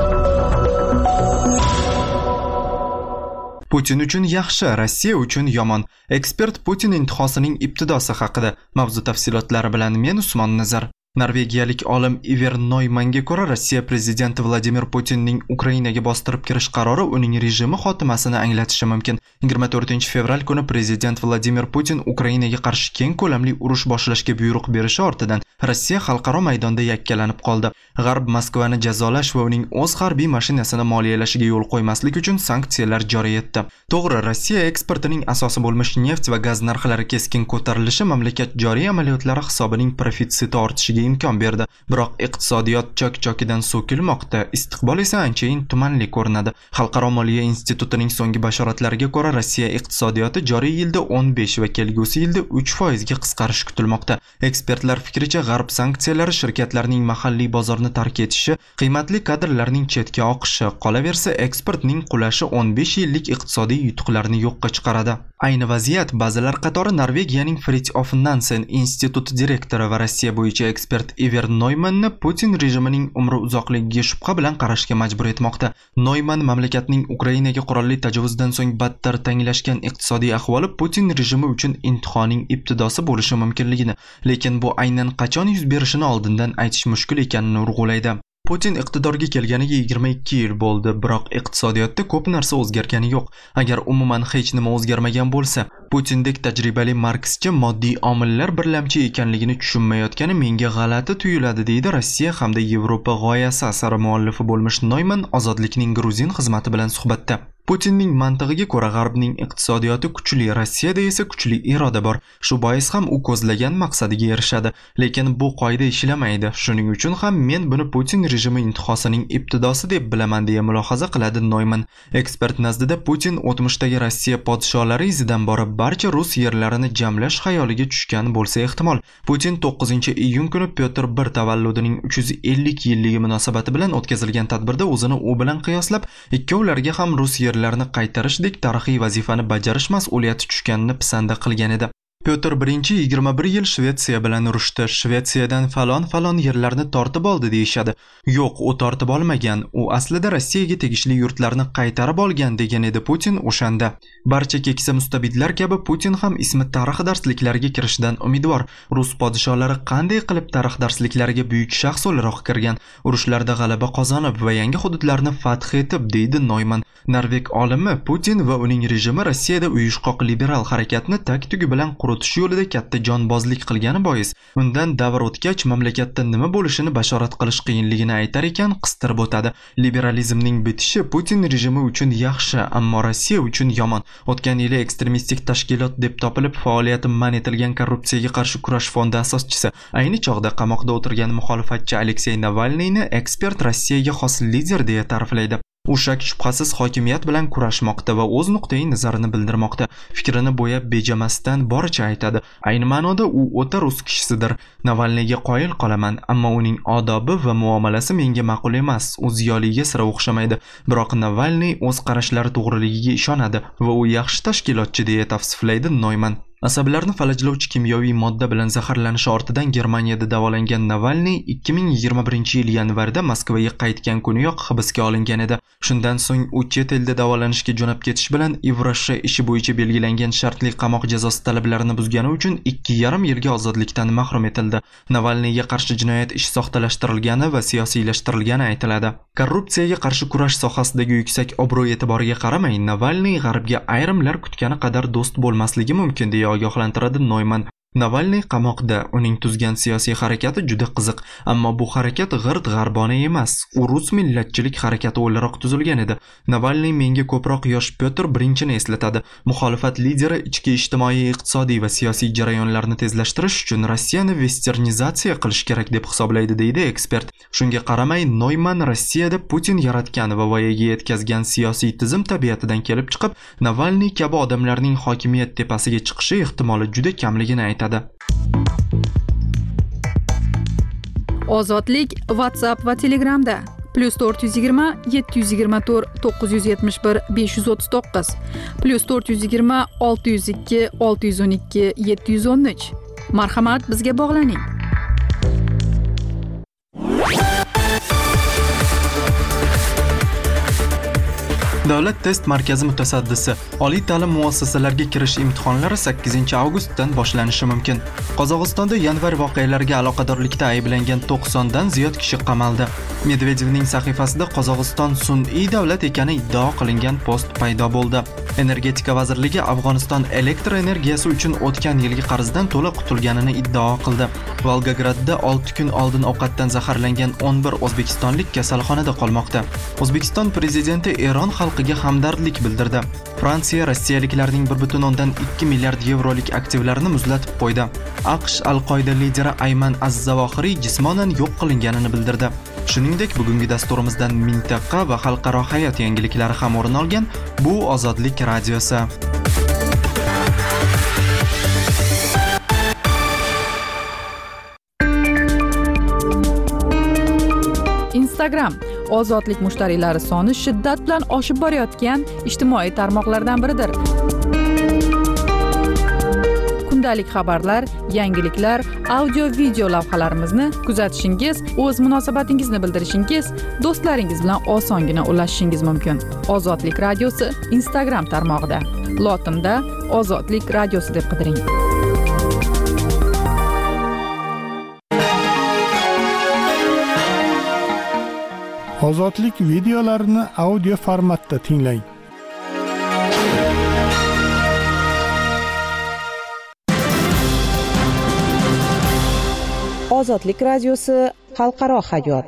Putin uchun yaxshi, Rossiya uchun yomon. Ekspert Putin intihosining ibtidosi haqida. Mavzu tafsilotlari bilan men Usmon Nazar. Norvegiyalik olim Iver Neumannga ko'ra, Rossiya prezidenti Vladimir Putinning Ukrainaga bostirib kirish qarori uning rejimi xotimasini anglatishi mumkin. yigirma to'rtinchi fevral kuni prezident Vladimir Putin Ukrainaga qarshi keng ko'lamli urush boshlashga buyruq berishi ortidan Rossiya xalqaro maydonda yakkalanib qoldi. G'arb Moskvani jazolash va uning o'z harbiy mashinasini moliyalashiga yo'l qo'ymaslik uchun sanksiyalar joriy etdi. To'g'ri, Rossiya eksportining asosi bo'lmish neft va gaz narxlari keskin ko'tarilishi mamlakat joriy amaliyotlari hisobining profitsiti ortishiga imkon berdi. Biroq iqtisodiyot chok-chokidan so'kilmoqda, istiqbol esa anchayin tumanli ko'rinadi. Xalqaro moliya institutining so'nggi bashoratlariga ko'ra, Rossiya iqtisodiyoti joriy yilda o'n besh va kelgusi yilda uch foiz ga qisqarishi kutilmoqda. Ekspertlar fikricha, G'arb sanksiyalari shirkatlarning mahalliy bozorni tark etishi, qiymatli kadrlarning chetga oqishi, qolaversa eksportning qulashi o'n besh yillik iqtisodiy yutuqlarni yo'qqa chiqaradi. Ayni vaziyat ba'zilar qatori Norvegiyaning Fridtjof Nansen instituti direktori va Rossiya bo'yicha ekspert Iver Neumannni Putin rejimining umri uzoqligiga shubha bilan qarashga majbur etmoqda. Neumann mamlakatning Ukrainaga qurolli tajovuzdan so'ng battar tanglashgan iqtisodiy ahvoli Putin rejimi uchun intihoning ibtidosi bo'lishi mumkinligini, lekin bu aynan qachon yuz berishini oldindan aytish mushkul ekanini urg'ulaydi. Putin iqtidorga kelganiga yigirma ikki yil bo'ldi, biroq iqtisodiyotda ko'p narsa o'zgargani yo'q. Agar umuman hech nima o'zgarmagan bo'lsa, Putindek tajribali markschi moddiy omillar birlamchi ekanligini tushunmayotgani menga g'alati tuyuladi, deydi Rossiya hamda Yevropa g'oyasi asari muallifi bo'lmish Neumann Ozodlikning Gruzin xizmati bilan suhbatda. Putinning mantig'iga ko'ra, G'arbning iqtisodiyoti kuchli, Rossiyada esa kuchli iroda bor. Shu bois ham u ko'zlagan maqsadiga erishadi, lekin bu qoida ishlamaydi. Shuning uchun ham men buni Putin rejimi intihosining ibtidosi deb bilaman, deya mulohaza qiladi Neumann. Ekspert nazdida Putin o'tmishdagi Rossiya podsholari izidan borib barcha rus yerlarini jamlash xayoliga tushgan bo'lsa ehtimol. Putin to'qqizinchi iyun kuni Pyotr bir tavalludining uch yuz ellik yilligi munosabati bilan o'tkazilgan tadbirda o'zini u bilan qiyoslab, ikkovlariga ham rus yerlarini qaytarishdek tarixiy vazifani bajarish mas'uliyati tushganini pisanda qilgan edi. Pyotr birinchi yigirma bir yil Shvetsiya bilan urushdi. Shvetsiyadan falon-falon yerlarni tortib oldi deyishadi. Yo'q, u tortib olmagan. U aslida Rossiyaga tegishli yurtlarni qaytarib olgan, degan edi Putin o'shanda. Barcha keksa mustabidlar kabi Putin ham ismi tarix darsliklariga kirishdan umidvor. Rus podsholari qanday qilib tarix darsliklariga buyuk shaxs o'laroq kirgan, urushlarda g'alaba qozonib va yangi hududlarni fath etib, deydi Neumann. Norveg olimi Putin va uning rejimi Rossiyada uyushqoq liberal harakatni tag-tugi bilan quritish yo'lida katta jonbozlik qilgani bois, undan davr o'tgach mamlakatda nima bo'lishini bashorat qilish qiyinligini aytar ekan, qistirib o'tadi. Liberalizmning bitishi Putin rejimi uchun yaxshi, ammo Rossiya uchun yomon. O'tgan yili ekstremistik tashkilot deb topilib faoliyati man etilgan Korrupsiyaga qarshi kurash fondi asoschisi, ayni chog'da qamoqda o'tirgan muxolifatchi Aleksey Navalniyni ekspert Rossiyaga xos lider deya ta'riflaydi. U shak shubhasiz hokimiyat bilan kurashmoqda va o'z nuqtai nazarini bildirmoqda. Fikrini bo'yab bejamasdan boricha aytadi. Ayni ma'noda u o'ta rus kishisidir. Navalniyga qoyil qolaman, ammo uning odobi va muomalasi menga ma'qul emas. U ziyoliga sira o'xshamaydi. Biroq Navalniy o'z qarashlari to'g'riligiga ishonadi va u yaxshi tashkilotchi, deya tavsiflaydi Neumann. Asablarni falajlovchi kimyoviy modda bilan zaharlanishi ortidan Germaniyada davolangan Navalniy ikki ming yigirma birinchi yil yanvarda Moskvaga qaytgan kuniyoq hibsga olingan edi. Shundan so'ng u chet elda davolanishga jo'nab ketish bilan Ivrosha ishi bo'yicha belgilangan shartli qamoq jazosi talablarini buzgani uchun ikki yarim yilga ozodlikdan mahrum etildi. Navalniyga qarshi jinoyat ishi soxtalashtirilgani va siyosiylashtirilgani aytiladi. Korrupsiyaga qarshi kurash sohasidagi yuksak obro' e'tiboriga qaramay, Navalniy G'arbga ayrimlar kutgani qadar do'st bo'lmasligi mumkin, deya ogohlantiradi Neumann. Navalniy qamoqda. Uning tuzgan siyosiy harakati juda qiziq, ammo bu harakat g'irt g'arbona emas. U rus millatchilik harakati o'laroq tuzilgan edi. Navalniy menga ko'proq yosh Pyotr birinchini eslatadi. Muxolifat lideri ichki ijtimoiy, iqtisodiy va siyosiy jarayonlarni tezlashtirish uchun Rossiyani vesternizatsiya qilish kerak deb hisoblaydi, deydi ekspert. Shunga qaramay, Neumann Rossiyada Putin yaratgan va voyaga yetkazgan siyosiy tizim tabiatidan kelib chiqib, Navalniy kabi odamlarning hokimiyat tepasiga chiqishi ehtimoli juda kamligini aytadi. Ozodlik WhatsApp va Telegramda plus to'rt yuz yigirma yetti yuz yigirma to'rt to'qqiz yuz yetmish bir besh yuz o'ttiz to'qqiz plus to'rt yuz yigirma olti yuz ikki olti yuz o'n ikki yetti yuz o'n uch. Marhamat, bizga bog'laning. Davlat test markazi mutasaddisi: oliy ta'lim muassasalariga kirish imtihonlari sakkizinchi avgustdan boshlanishi mumkin. Qozog'istonda yanvar voqealariga aloqadorlikda ayblangan to'qsondan ziyod kishi qamaldi. Medvedevning sahifasida Qozog'iston sun'iy davlat ekani iddao qilingan post paydo bo'ldi. Energetika vazirligi Afg'oniston elektr energiyasi uchun o'tgan yilgi qarzdan to'liq qutulganini iddao qildi. Volgogradda olti kun oldin ovqatdan zaharlangan o'n bir o'zbekistonlik kasalxonada qolmoqda. O'zbekiston prezidenti Eron xalqiga hamdardlik bildirdi. Fransiya rossiyaliklarning bir butun o'ndan ikki milliard yevrolik aktivlarini muzlatib qo'ydi. AQSh Al-Qoida lideri Ayman Az-Zavohiriy jismonan yo'q qilinganini bildirdi. Shuningdek, bugungi dasturimizdan mintaqa va xalqaro hayot yangiliklari ham o'rin olgan. Bu Ozodlik radiosi. Instagram ozodlik mushtariylari soni shiddat bilan oshib borayotgan ijtimoiy tarmoqlardan biridir. Kundalik xabarlar, yangiliklar, audio video lavhalarimizni kuzatishingiz, o'z munosabatingizni bildirishingiz, do'stlaringiz bilan osongina ulashishingiz mumkin. Ozodlik radiosi Instagram tarmog'ida. Lotinda Ozodlik radiosi deb qidiring. Ozodlik videolarini audio formatda tinglang. Ozodlik radiosi xalqaro hayot.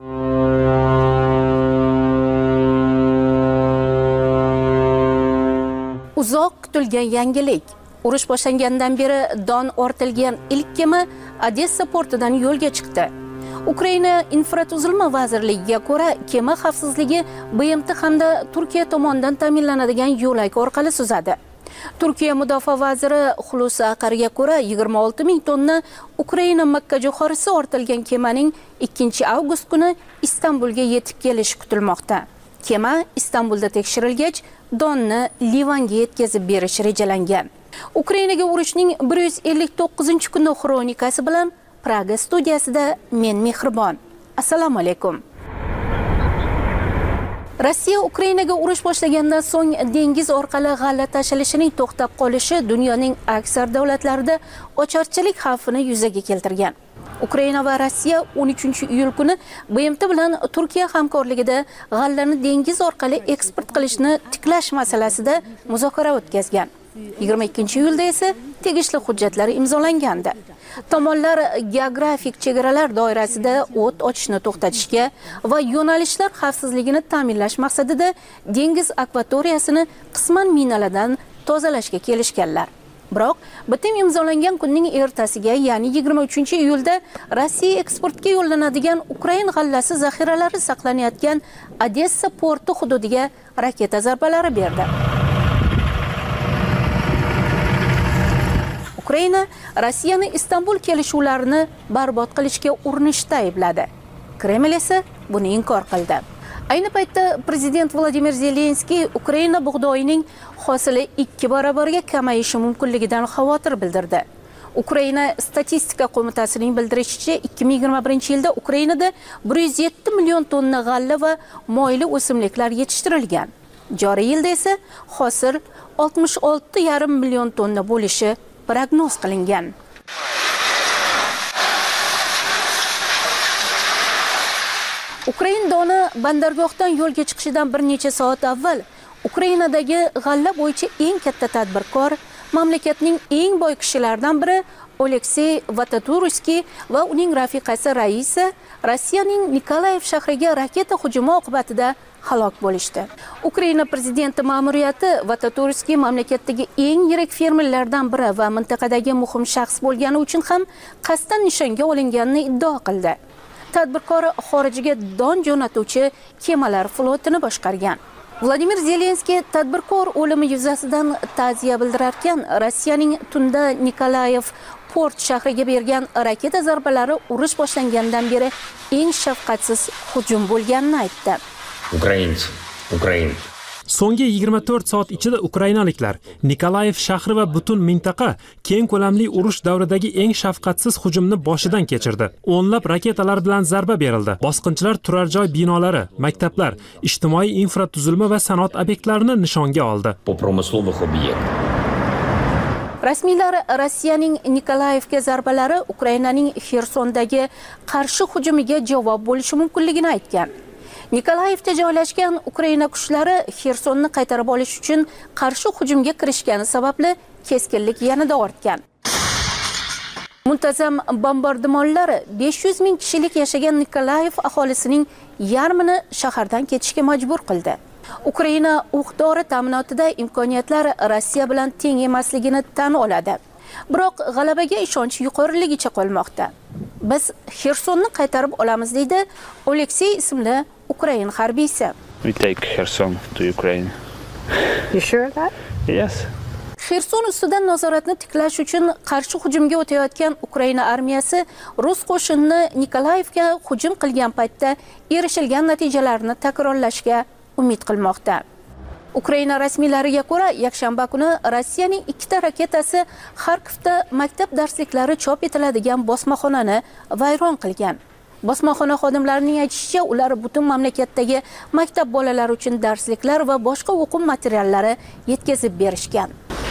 Uzoq kutilgan yangilik. Urush boshlangandan beri don ortilgan ilk kema Odessa portidan yo'lga chiqdi. Ukraina infratuzilma vazirligiga ko'ra, kema xavfsizligi B M T hamda Turkiya tomonidan ta'minlanadigan yo'lak orqali suzadi. Turkiya mudofaa vaziri Hulusi Aqarga ko'ra, yigirma olti ming tonna Ukraina makkajo'xorisi ortilgan kemaning ikkinchi avgust kuni Istanbulga yetib kelishi kutilmoqda. Kema Istanbulda tekshirilgach, donni Livanga yetkazib berish rejalangan. Ukrainaga urushning bir yuz ellik to'qqizinchi kuni xronikasi bilan Praga studiyasida men Mehribon. Assalomu alaykum. Rossiya Ukrainaga urush boshlagandan so'ng dengiz orqali g'alla tashilishining to'xtab qolishi dunyoning aksar davlatlarida ocharchilik xavfini yuzaga keltirgan. Ukraina va Rossiya o'n uchinchi iyul kuni B M T bilan Turkiya hamkorligida g'allani dengiz orqali eksport qilishni tiklash masalasida muzokara o'tkazgan. yigirma ikkinchi iyulda esa tegishli hujjatlar imzolangandi. Tomonlar geografik chegaralar doirasida o't ochishni to'xtatishga va yo'nalishlar xavfsizligini ta'minlash maqsadida dengiz akvatoriyasini qisman minalardan tozalashga kelishganlar. Biroq bitim imzolangan kunning ertasiga, ya'ni yigirma uchinchi iyulda Rossiya eksportga yo'llanadigan Ukraina g'allasi zaxiralari saqlanayotgan Odessa porti hududiga raketa zarbalari berdi. Ukraina Rossiyani Istanbul kelishuvlarini barbod qilishga urinishda aybladi. Kreml esa buni inkor qildi. Ayni paytda prezident Vladimir Zelenskiy Ukraina bug'doyining hosili ikki barobarga kamayishi mumkinligidan xavotir bildirdi. Ukraina statistika qo'mitasining bildirishicha, ikki ming yigirma birinchi yilda Ukrainada bir yuz yetti million tonna g'alla va moyli o'simliklar yetishtirilgan. Joriy yilda esa hosil oltmish olti yarim million tonna bo'lishi prognoz qilingan. Ukraina doni bandargohdan yo'lga chiqishidan bir necha soat avval Ukrainadagi g'alla bo'yicha eng katta tadbirkor mamlakatning eng boy kishilaridan biri Oleksey Vataturskiy va uning rafiqasi Raisa Rossiyaning Nikolayev shahriga raketa hujumi oqibatida halok bo'lishdi. Ukraina prezidenti ma'muriyati Vataturskiy mamlakatdagi eng yirik fermerlardan biri va mintaqadagi muhim shaxs bo'lgani uchun ham qasddan nishonga olinganini iddao qildi. Tadbirkor xorijga don jo'natuvchi kemalar flotini boshqargan. Vladimir Zelenskiy tadbirkor o'limi yuzasidan ta'ziya bildirarkan, Rossiyaning tunda Nikolayev port shahriga bergan raketa zarbalari urush boshlangandan beri eng shafqatsiz hujum bo'lganini aytdi. Ukrainцы, Ukrain. So'nggi yigirma to'rt soat ichida ukrainaliklar Nikolayev shahri va butun mintaqa keng ko'lamli urush davridagi eng shafqatsiz hujumni boshidan kechirdi. O'nlab raketalar bilan zarba berildi. Bosqinchilar turar joy binolari, maktablar, ijtimoiy infratuzilma va sanoat obyektlarini nishonga oldi. По промысловых объектам. Rasmiylar Rossiyaning Nikolayevga zarbalari Ukrainaning Xersondagi qarshi hujumiga javob bo'lishi mumkinligini aytgan. Nikolayevda joylashgan Ukraina kuchlari Xersonni qaytarib olish uchun qarshi hujumga kirishgani sababli keskinlik yanada ortgan. Muntazam bombardimonlar besh yuz ming kishilik yashagan Nikolayev aholisining yarmini shahardan ketishga majbur qildi. Ukraina o'q-dori ta'minotida imkoniyatlar Rossiya bilan teng emasligini tan oladi. Biroq g'alabaga ishonch yuqoriligicha qolmoqda. Biz Xersonni qaytarib olamiz deydi Oleksey ismli Ukrain harbiysi. We take Kherson to Ukraine. You sure that? Yes. Xerson ustidan nazoratni tiklash uchun qarshi hujumga o'tayotgan Ukraina armiyasi rus qo'shinni Nikolayevga hujum qilgan paytda erishilgan natijalarni takrorlashga umid qilmoqda. Ukraina rasmiylariga ko'ra, yakshanba kuni Rossiyaning ikkita raketasi Xarkovda maktab darsliklari chop etiladigan bosmaxonani vayron qilgan. Bosmaxona xodimlarining aytishicha, ular butun mamlakatdagi maktab bolalari uchun darsliklar va boshqa o'quv materiallari yetkazib berishgan.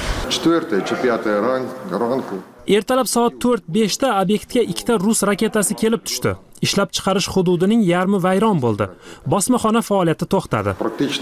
Ertalab soat to'rt beshda obyektga ikkita rus raketasi kelib tushdi. Ishlab chiqarish hududining yarmi vayron bo'ldi. Bosmaxona faoliyati to'xtadi.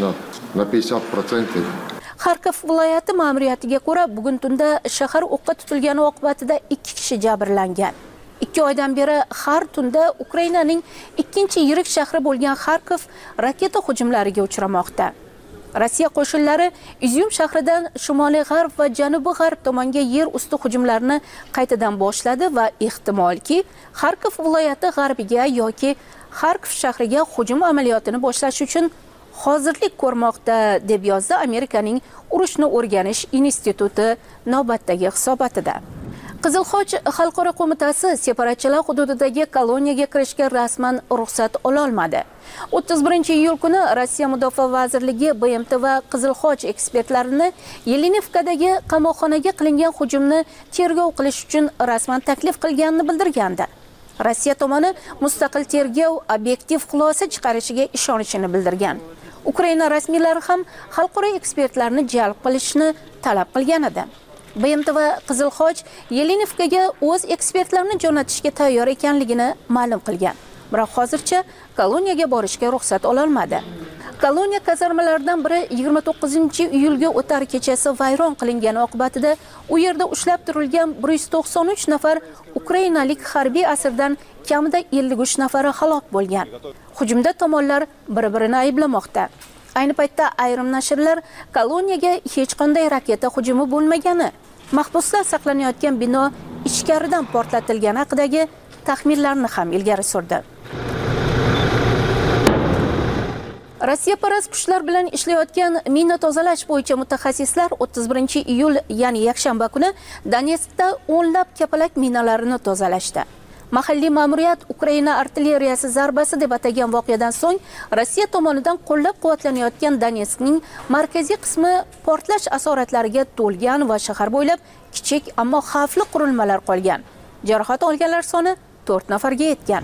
Xarkov viloyati ma'muriyatiga ko'ra, bugun tunda shahar o'qqa tutilgani oqibatida ikki kishi jabrlangan. ikki oydan beri har tunda Ukrainaning ikkinchi yirik shahri bo'lgan Xarkov raketa hujumlariga uchramoqda. Rossiya qo'shinlari Izyum shahridan shimoliy g'arb va janubiy g'arb tomonga yer usti hujumlarini qaytadan boshladi va ehtimolki Xarkov viloyati g'arbiga yoki Xarkov shahriga hujum amaliyotini boshlash uchun hozirlik ko'rmoqda, deb yozdi Amerikaning Urushni o'rganish instituti navbatdagi hisobotida. Qizil Xoch xalqaro qo'mitasi separatchilar hududidagi koloniyaga kirishga rasman ruxsat ola olmadi. o'ttiz birinchi iyul kuni Rossiya Mudofaa vazirligi B M T va Qizil Xoch ekspertlarini Yelenivkadagi qamoqxonaga qilingan hujumni tergov qilish uchun rasman taklif qilganini bildirgandi. Rossiya tomoni mustaqil tergov obyektiv xulosa chiqarishiga ishonishini bildirgan. Ukraina rasmiylari ham xalqaro ekspertlarni jalb qilishni talab qilgan edi. B M T va Qizil Xoch Yelenivkaga o'z ekspertlarini jo'natishga tayyor ekanligini ma'lum qilgan. Biroq hozircha koloniyaga borishga ruxsat ola olmadi. Koloniya kazarmalaridan biri yigirma to'qqizinchi iyulga o'tar kechasi vayron qilingani oqibatida u yerda ushlab turilgan bir yuz to'qson uch nafar ukrainalik harbiy asirdan kamida ellik uch nafari halok bo'lgan. Hujumda tomonlar bir-birini ayblamoqda. Ayni paytda ayrim nashrlar koloniyaga hech qanday raketa hujumi bo'lmagani, mahbuslar saqlanayotgan bino ichkaridan portlatilgani haqidagi taxminlarni ham ilgari surdi. Rossiya parast kuchlar bilan ishlayotgan mina tozalash bo'yicha mutaxassislar o'ttiz birinchi iyul, ya'ni yakshanba kuni Donetskda o'nlab kapalak minalarini tozalashdi. Mahalliy ma'muriyat Ukraina artilleriyasi zarbasi deb atagan voqeadan so'ng Rossiya tomonidan qo'llab-quvvatlanayotgan Donetskning markaziy qismi portlash asoratlariga to'lgan va shahar bo'ylab kichik ammo xavfli qurilmalar qolgan. Jarohat olganlar soni to'rt nafarga yetgan.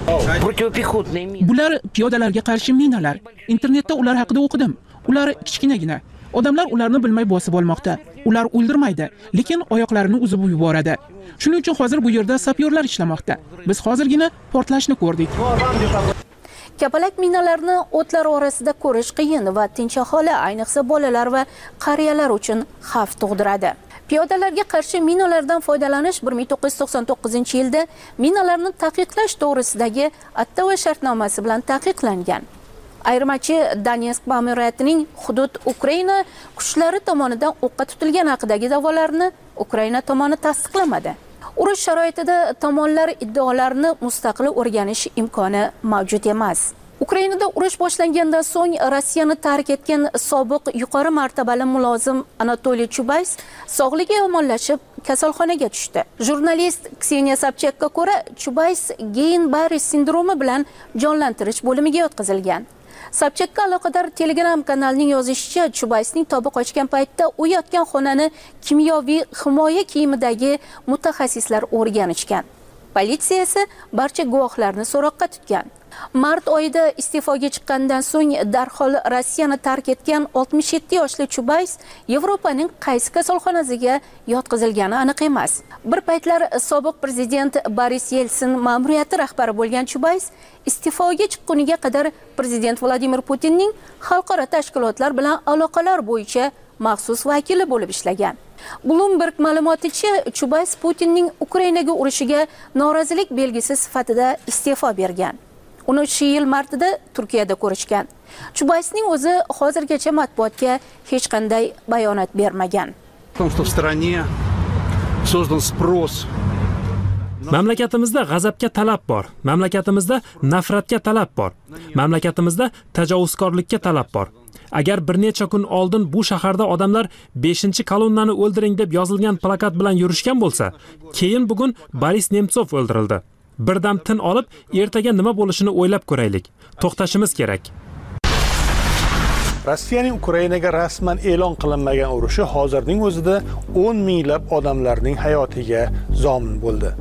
Bular piyodalarga qarshi minalar. Internetda ular haqida o'qidim. Ular kichkinagina. Odamlar ularni bilmay bosib olmoqda. Ular o'ldirmaydi, lekin oyoqlarini uzib yuboradi. Shuning uchun hozir bu yerda sapyorlar ishlamoqda. Biz hozirgina portlashni ko'rdik. Kapalak minalarni o'tlar orasida ko'rish qiyin va tinch aholi, ayniqsa bolalar va qariyalar uchun xavf tug'diradi. Piyodalarga qarshi minalardan foydalanish bir ming to'qqiz yuz to'qson to'qqizinchi yilda minalarni taqiqlash to'g'risidagi Ottawa shartnomasi bilan taqiqlangan. Ayirmachi Donetsk ma'muriyatining hudud Ukraina kuchlari tomonidan o'qqa tutilgan haqidagi da'volarni Ukraina tomoni tasdiqlamadi. Urush sharoitida tomonlar iddaolarini mustaqil o'rganish imkoni mavjud emas. Ukrainada urush boshlangandan so'ng Rossiyani tark etgan sobiq yuqori martabali mulozim Anatoliy Chubays sog'ligi yomonlashib kasalxonaga tushdi. Jurnalist Kseniya Sobchakka ko'ra, Chubays Geyn-Barri sindromi bilan jonlantirish bo'limiga yotqizilgan. Sobchakka aloqador Telegram kanalining yozishicha, Chubaysning tobi qochgan paytda u yotgan xonani kimyoviy himoya kiyimidagi mutaxassislar o'rganishgan. Politsiya esa barcha guvohlarni so'roqqa tutgan. Mart oyida iste'foga chiqqandan so'ng darhol Rossiyani tark etgan oltmish yetti yoshli Chubays Yevropaning qaysi kasalxonasiga yotqizilgani aniq emas. Bir paytlar sobiq prezident Boris Yeltsin ma'muriyati rahbari bo'lgan Chubays iste'foga chiqquniga qadar prezident Vladimir Putinning xalqaro tashkilotlar bilan aloqalar bo'yicha maxsus vakili bo'lib ishlagan. Bloomberg ma'lumoticha, Chubays Putinning Ukrainaga urushiga norozilik belgisi sifatida iste'fo bergan. Uni shu yil martida Turkiyada ko'rishgan. Chubaysning o'zi hozirgacha matbuotga hech qanday bayonot bermagan. Mamlakatimizda g'azabga talab bor. Mamlakatimizda nafratga talab bor. Mamlakatimizda tajovuzkorlikka talab bor. Agar bir necha kun oldin bu shaharda odamlar beshinchi kolonnani o'ldiring deb yozilgan plakat bilan yurishgan bo'lsa, keyin bugun Boris Nemtsov o'ldirildi. Birdam tin olib, ertaga nima bo'lishini o'ylab ko'raylik. To'xtashimiz kerak. Rossiyaning Ukrainaga rasman e'lon qilinmagan urushi hozirning o'zida o'n minglab odamlarning hayotiga zomin bo'ldi.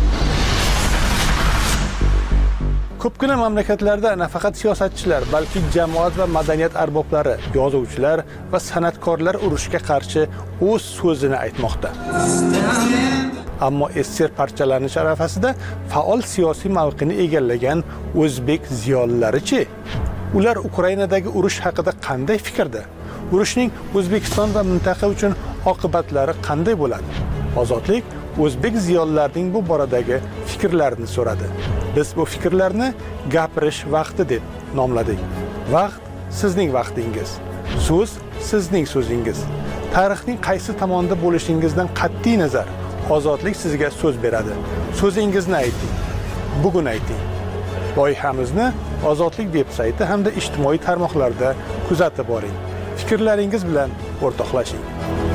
Ko'pgina mamlakatlarda nafaqat siyosatchilar, balki jamoat va madaniyat arboblari, yozuvchilar va san'atkorlar urushga qarshi o'z so'zini aytmoqda. Ammo S S R parchalanish arafasida faol siyosiy mavqeni egallagan o'zbek ziyolilari-chi? Ular Ukrainadagi urush haqida qanday fikrda? Urushning O'zbekiston va mintaqa uchun oqibatlari qanday bo'ladi? Ozodlik o'zbek ziyolilarining bu boradagi fikrlarini so'radi. Biz bu fikrlarni gapirish vaqti deb nomladik. Vaqt sizning vaqtingiz. So'z sizning so'zingiz. Tarixning qaysi tomonda bo'lishingizdan qat'iy nazar ozodlik sizga so'z beradi. So'zingizni ayting. Bugun ayting. Loyihamizni Ozodlik veb-sayti hamda ijtimoiy tarmoqlarda kuzatib boring. Fikrlaringiz bilan o'rtoqlashing.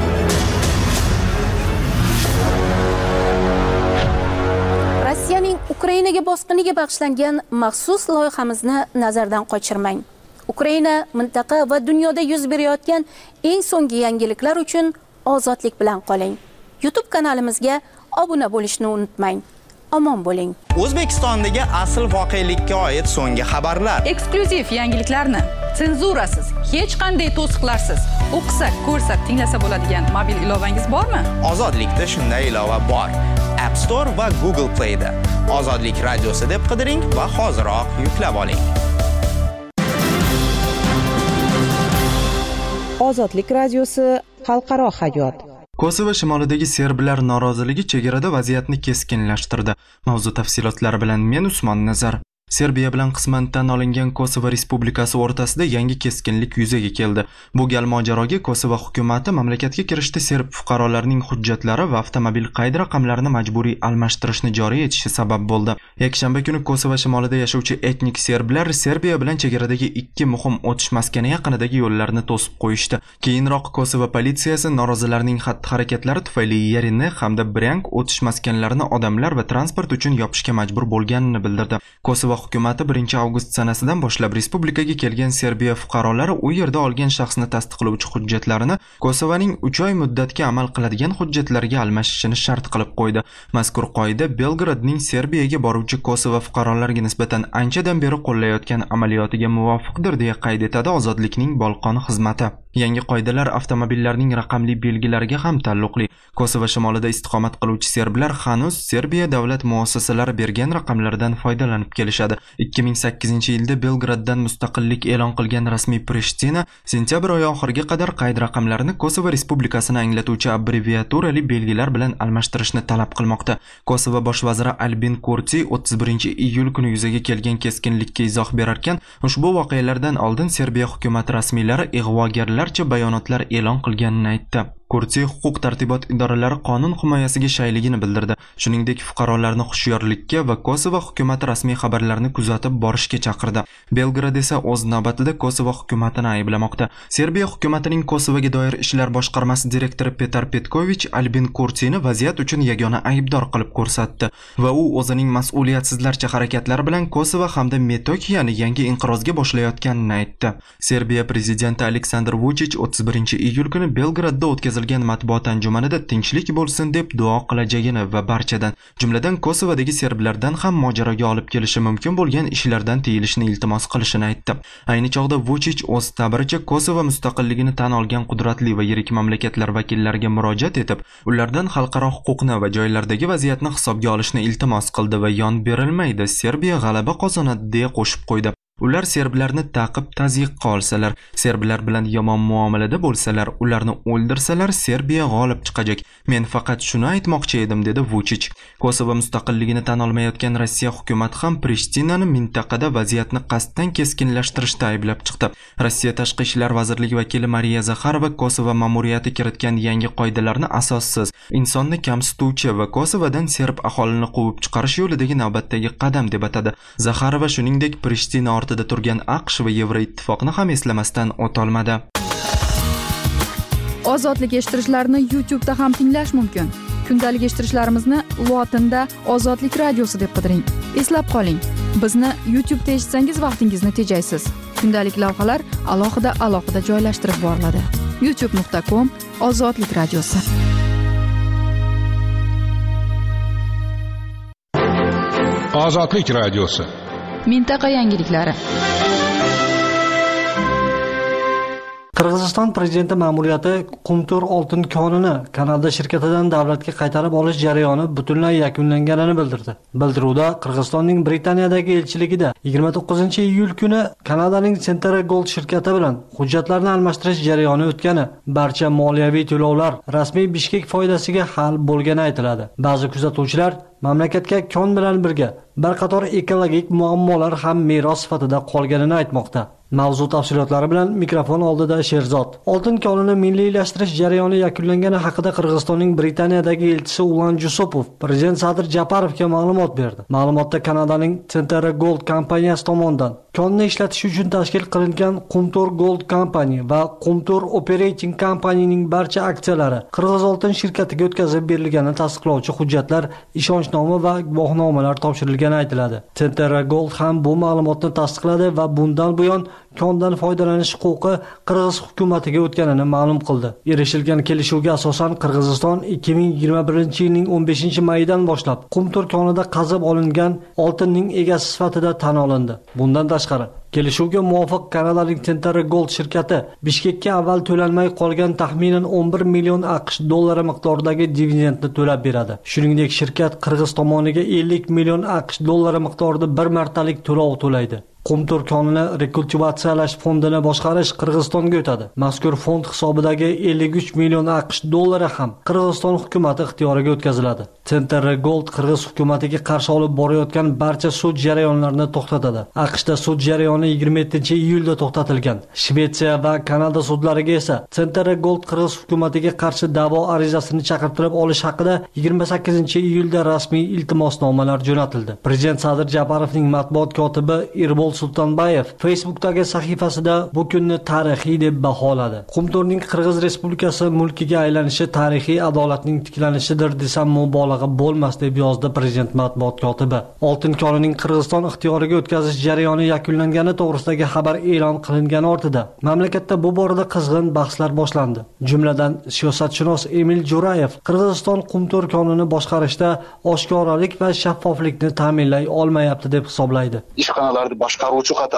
Rossiyaning Ukrainaga bosqiniga bag'ishlangan maxsus loyihamizni nazardan qochirmang. Ukraina, mintaqa va dunyoda yuz berayotgan eng so'nggi yangiliklar uchun ozodlik bilan qoling. YouTube kanalimizga obuna bo'lishni unutmang. Omon bo'ling. O'zbekistondagi asl voqelikka oid so'nggi xabarlar, eksklyuziv yangiliklarni senzurasiz, hech qanday to'siqlarsiz o'qisa, ko'rsa, tinglasa bo'ladigan mobil ilovangiz bormi? Ozodlikda shunday ilova bor. App Store va Google Play da Ozodlik radiosi deb qidiring va hoziroq yuklab oling. Ozodlik radiosi xalqaro hayot. Kosovo shimolidagi serblar noroziligi chegarada vaziyatni keskinlashtirdi. Mavzu tafsilotlari bilan men Usmon Nazar. Serbiya bilan qisman tan olingan Kosovo Respublikasi o'rtasida yangi keskinlik yuzaga keldi. Bu gal mojaroga Kosovo hukumatı mamlakatga kirishda serb fuqarolarining hujjatlari va avtomobil qayd raqamlarini majburiy almashtirishni joriy etishi sabab bo'ldi. Yakshanba kuni Kosovo shimolida yashovchi etnik serblar Serbiya bilan chegaradagi ikki muhim o'tish maskani yaqinidagi yo'llarni to'sib qo'yishdi. Keyinroq Kosovo politsiyasi norozilarning xatti-harakatlari tufayli Yerini hamda Bryansk o'tish maskanlarini odamlar va transport uchun yopishga majbur bo'lganini bildirdi. Kosovo hukumatı birinchi avgust sanasidan boshlab respublikaga kelgan Serbiya fuqarolari u yerda olgan shaxsni tasdiqlovchi hujjatlarini Kosovaning uch oy muddatga amal qiladigan hujjatlarga almashishini shart qilib qo'ydi. Mazkur qoida Belgradning Serbiyaga boruvchi Kosovo fuqarolariga nisbatan anchadan beri qo'llayotgan amaliyotiga muvofiqdir deya qayd etadi Ozodlikning Bolqon xizmati. Yangi qoidalar avtomobillarning raqamli belgilariga ham taalluqli. Kosovo shimolida istiqomat qiluvchi serblar hanuz Serbiya davlat muassasalari bergan raqamlardan foydalanib kelishadi. ikki ming sakkizinchi yilda Belgraddan mustaqillik e'lon qilgan rasmiy Prishtina sentyabr oyi oxiriga qadar qayd raqamlarini Kosovo Respublikasini anglatuvchi abbreviaturali belgilar bilan almashtirishni talab qilmoqda. Kosovo bosh vaziri Albin Kurti o'ttiz birinchi iyul kuni yuzaga kelgan keskinlikka izoh berarkan, ushbu voqealardan oldin Serbiya hukumat rasmiylari ig'vogarlarcha bayonotlar e'lon qilganini aytdi. Kurti huquq tartibot idoralari qonun himoyasiga shayligini bildirdi. Shuningdek, fuqarolarni hushyorlikka va Kosovo hukumati rasmiy xabarlarni kuzatib borishga chaqirdi. Belgrad esa o'z navbatida Kosovo hukumatini ayblamoqda. Serbiya hukumatining Kosovoga doir ishlar boshqarmasi direktori Petar Petkovich Albin Kurtini vaziyat uchun yagona aybdor qilib ko'rsatdi va u o'zining mas'uliyatsizlarcha harakatlari bilan Kosovo hamda Metokiyani yangi inqirozga boshlayotganini aytdi. Serbiya prezidenti Aleksandr Vuchich o'ttiz birinchi iyul kuni Belgradda o'tkazilgan matbuot anjumanida tinchlik bo'lsin deb duo qilajagini va barchadan, jumladan Kosovodagi serblardan ham mojaroga olib kelishi mumkin bo'lgan ishlardan tiyilishni iltimos qilishini aytdi. Ayni chog'da Vuchich o'z ta'biricha Kosovo mustaqilligini tan olgan qudratli va yirik mamlakatlar vakillariga murojaat etib, ulardan xalqaro huquqni va joylardagi vaziyatni hisobga olishni iltimos qildi va yon berilmaydi, Serbiya g'alaba qozonadi deya qo'shib qo'ydi. Ular serblarni taqib tazyiqqa olsalar, serblar bilan yomon muomalada bo'lsalar, ularni o'ldirsalar, Serbiya g'olib chiqajak. Men faqat shuni aytmoqchi edim, dedi Vuchich. Kosovo mustaqilligini tan olmayotgan Rossiya hukumati ham Prishtinani mintaqada vaziyatni qasddan keskinlashtirishda ayblab chiqdi. Rossiya tashqi ishlar vazirligi vakili Mariya Zakharova Kosovo ma'muriyati kiritgan yangi qoidalarni asossiz, insonni kamsituvchi va Kosovodan serb aholini quvib chiqarish yo'lidagi navbatdagi qadam deb atadi. Zakharova shuningdek Prishtina ortida turgan AQSh va Yevroittifoqni ham eslamasdan o'tolmadi. Ozodlik eshittirishlarini YouTube da ham tinglash mumkin. Kundalik eshittirishlarimizni lotinda Ozodlik radiosi deb qidiring. Eslab qoling, bizni YouTube da eshitsangiz vaqtingizni tejaysiz. Kundalik lavhalar alohida alohida joylashtirib boriladi. youtube nuqta com Ozodlik radiosi. Ozodlik radiosi. Mintaqa yangiliklari. Qirg'iziston prezidenti ma'muriyati Qumtur oltin konini Kanada shirkatidan davlatga qaytarib olish jarayoni butunlay yakunlanganini bildirdi. Bildiruvda Qirg'izistonning Britaniyadagi elchiligida yigirma to'qqizinchi iyul kuni Kanadaning Central Gold shirkati bilan hujjatlarni almashtirish jarayoni o'tgani, barcha moliyaviy to'lovlar rasmiy Bishkek foydasiga hal bo'lgani aytiladi. Ba'zi kuzatuvchilar mamlakatga kon bilan birga bir qator ekologik muammolar ham meros sifatida qolganini aytmoqda. Mavzu tafsilotlari bilan mikrofon oldida Sherzod. Oltin konini milliylashtirish jarayoni yakunlangani haqida Qirg'izistonning Britaniyadagi elchisi Ulan Jusupov prezident Sadir Japarovga ma'lumot berdi. Ma'lumotda Kanadaning Central Gold kompaniyasi tomonidan konni ishlatish uchun tashkil qilingan Qumtur Gold Company va Qumtur Operating Company'ning barcha aksiyalari Qirg'iz oltin shirkatiga o'tkazib berilganini tasdiqlovchi hujjatlar, ishonchnoma va guvohnomalar topshirilgani aytiladi. Central Gold ham bu ma'lumotni tasdiqladi va bundan buyon kondan foydalanish huquqi Qirg'iz hukumatiga o'tganini ma'lum qildi. Erishilgan kelishuvga asosan Qirg'iziston ikki ming yigirma birinchi yilning o'n beshinchi mayidan boshlab Qumtur konida qazib olingan oltinning egasi sifatida tan olindi. Bundan tashqari, kelishuvga muvofiq Kanadaning Central Gold shirkati Bishkekka avval to'lanmay qolgan taxminan o'n bir million AQSh dollari miqdoridagi dividendni to'lab beradi. Shuningdek, shirkat Qirg'iz tomoniga ellik million AQSh dollari miqdorida bir martalik to'lov to'laydi. Qumtur konini rekultivatsiyalash fondini boshqarish Qirg'izistonga o'tadi. Mazkur fond hisobidagi ellik uch million AQSh dollari ham Qirg'iziston hukumati ixtiyoriga o'tkaziladi. Central Gold Qirg'iz hukumatiga qarshi olib borayotgan barcha sud jarayonlarini to'xtatadi. AQShda sud jarayoni yigirma yettinchi iyulda to'xtatilgan. Shvetsiya va Kanada sudlariga esa Central Gold Qirg'iz hukumatiga qarshi da'vo arizasini chaqirtirib olish haqida yigirma sakkizinchi iyulda rasmiy iltimosnomalar jo'natildi. Prezident Sadir Japarovning matbuot kotibi Irbol Sultonbayev Facebookdagi sahifasida bu kunni tarixiy deb baholadi. Qumturning Qirg'iz Respublikasi mulkiga aylanishi tarixiy adolatning tiklanishidir desam mubolag'a bo'lmas deb yozdi prezident matbuot kotibi. Oltin konining Qirg'iziston ixtiyoriga o'tkazish jarayoni yakunlangani to'g'risidagi xabar e'lon qilingani ortida mamlakatda bu borada qizg'in bahslar boshlandi. Jumladan siyosatshunos Emil Jo'rayev Qirg'iziston Qumtur konini boshqarishda oshkoralik va shaffoflikni ta'minlay olmayapti deb hisoblaydi. Ishxonalarni boshqaruvchi qatori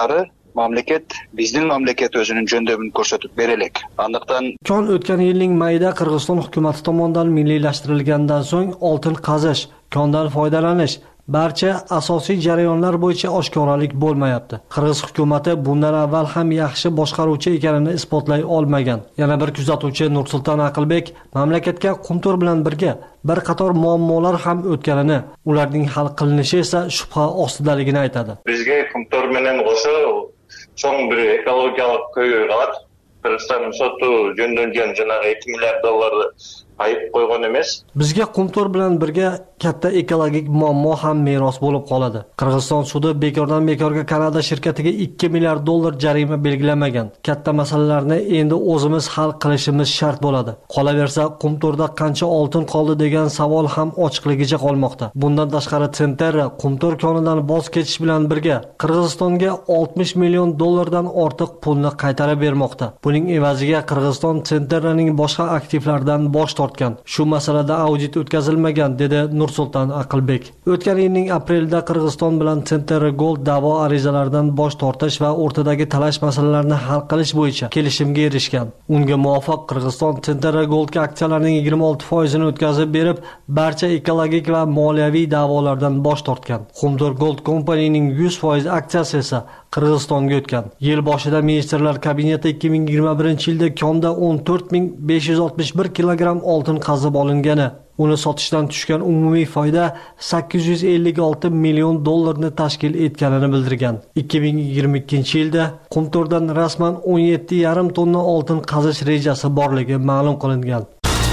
mamlakat bizning mamlakat o'zining jo'ndabini ko'rsatib beraylik. Andaqdan kon o'tgan yilning mayida Qirg'iziston hukumati tomonidan milliylashtirilgandan so'ng oltin qazish, kondan foydalanish barcha asosiy jarayonlar bo'yicha oshkoralik bo'lmayapti. Qirg'iz hukumati bundan avval ham yaxshi boshqaruvchi ekanini isbotlay olmagan. Yana bir kuzatuvchi Nursulton Aqilbek mamlakatga Qumtor bilan birga bir qator muammolar ham o'tganini, ularning hal qilinishi esa shubha ostidaligini aytadi. Bizga Qumtor bilan qo'shib so'ng bir ekologiyalik ko'yiladi. Qirg'iziston sotu jo'ndangan janaqa ikki milliard dollarni ayib qo'ygan emas. Bizga Qumtor bilan birga katta ekologik muammo ham meros bo'lib qoladi. Qirg'iziston sudi bekordan bekorga Kanada shirkatiga ikki milliard dollar jarima belgilamagan. Katta masalalarni endi o'zimiz hal qilishimiz shart bo'ladi. Qolaversa, Qumtorda qancha oltin qoldi degan savol ham ochiqligicha qolmoqda. Bundan tashqari Centerra Qumtor konidan voz kechish bilan birga Qirg'izistonga oltmish million dollardan ortiq pulni qaytarib bermoqda. Buning evaziga Qirg'iziston Centerraning boshqa aktivlaridan bosh tortgan. Shu masalada audit o'tkazilmagan, dedi Nursulton Aqilbek. O'tgan yilning aprelida Qirg'iziston bilan Centerra Gold da'vo arizalaridan bosh tortish va o'rtadagi talash masalalarini hal qilish bo'yicha kelishimga erishgan. Unga muvofiq Qirg'iziston Centerra Goldga aksiyalarning yigirma olti foizini o'tkazib berib, barcha ekologik va moliyaviy da'volardan bosh tortgan. Qumtor Gold kompaniyaning yuz foiz aksiyasi esa Qirg'izistonga o'tgan. Yil boshida ministrlar kabineti ikki ming yigirma birinchi yilda konda o'n to'rt ming besh yuz oltmish bir kilogramm oltin qazib olingani, uni sotishdan tushgan umumiy foyda sakkiz yuz ellik olti million dollarni tashkil etganini bildirgan. ikki ming yigirma ikkinchi yilda Qumtordan rasman o'n yetti yarim tonna oltin qazish rejasi borligi ma'lum qilingan.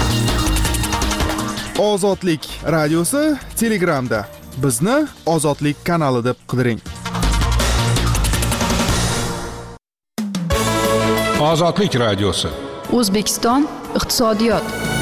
Ozodlik radiosi Telegramda. Bizni Ozodlik kanali deb qidiring. Ozodlik radiosi. O'zbekiston iqtisodiyot.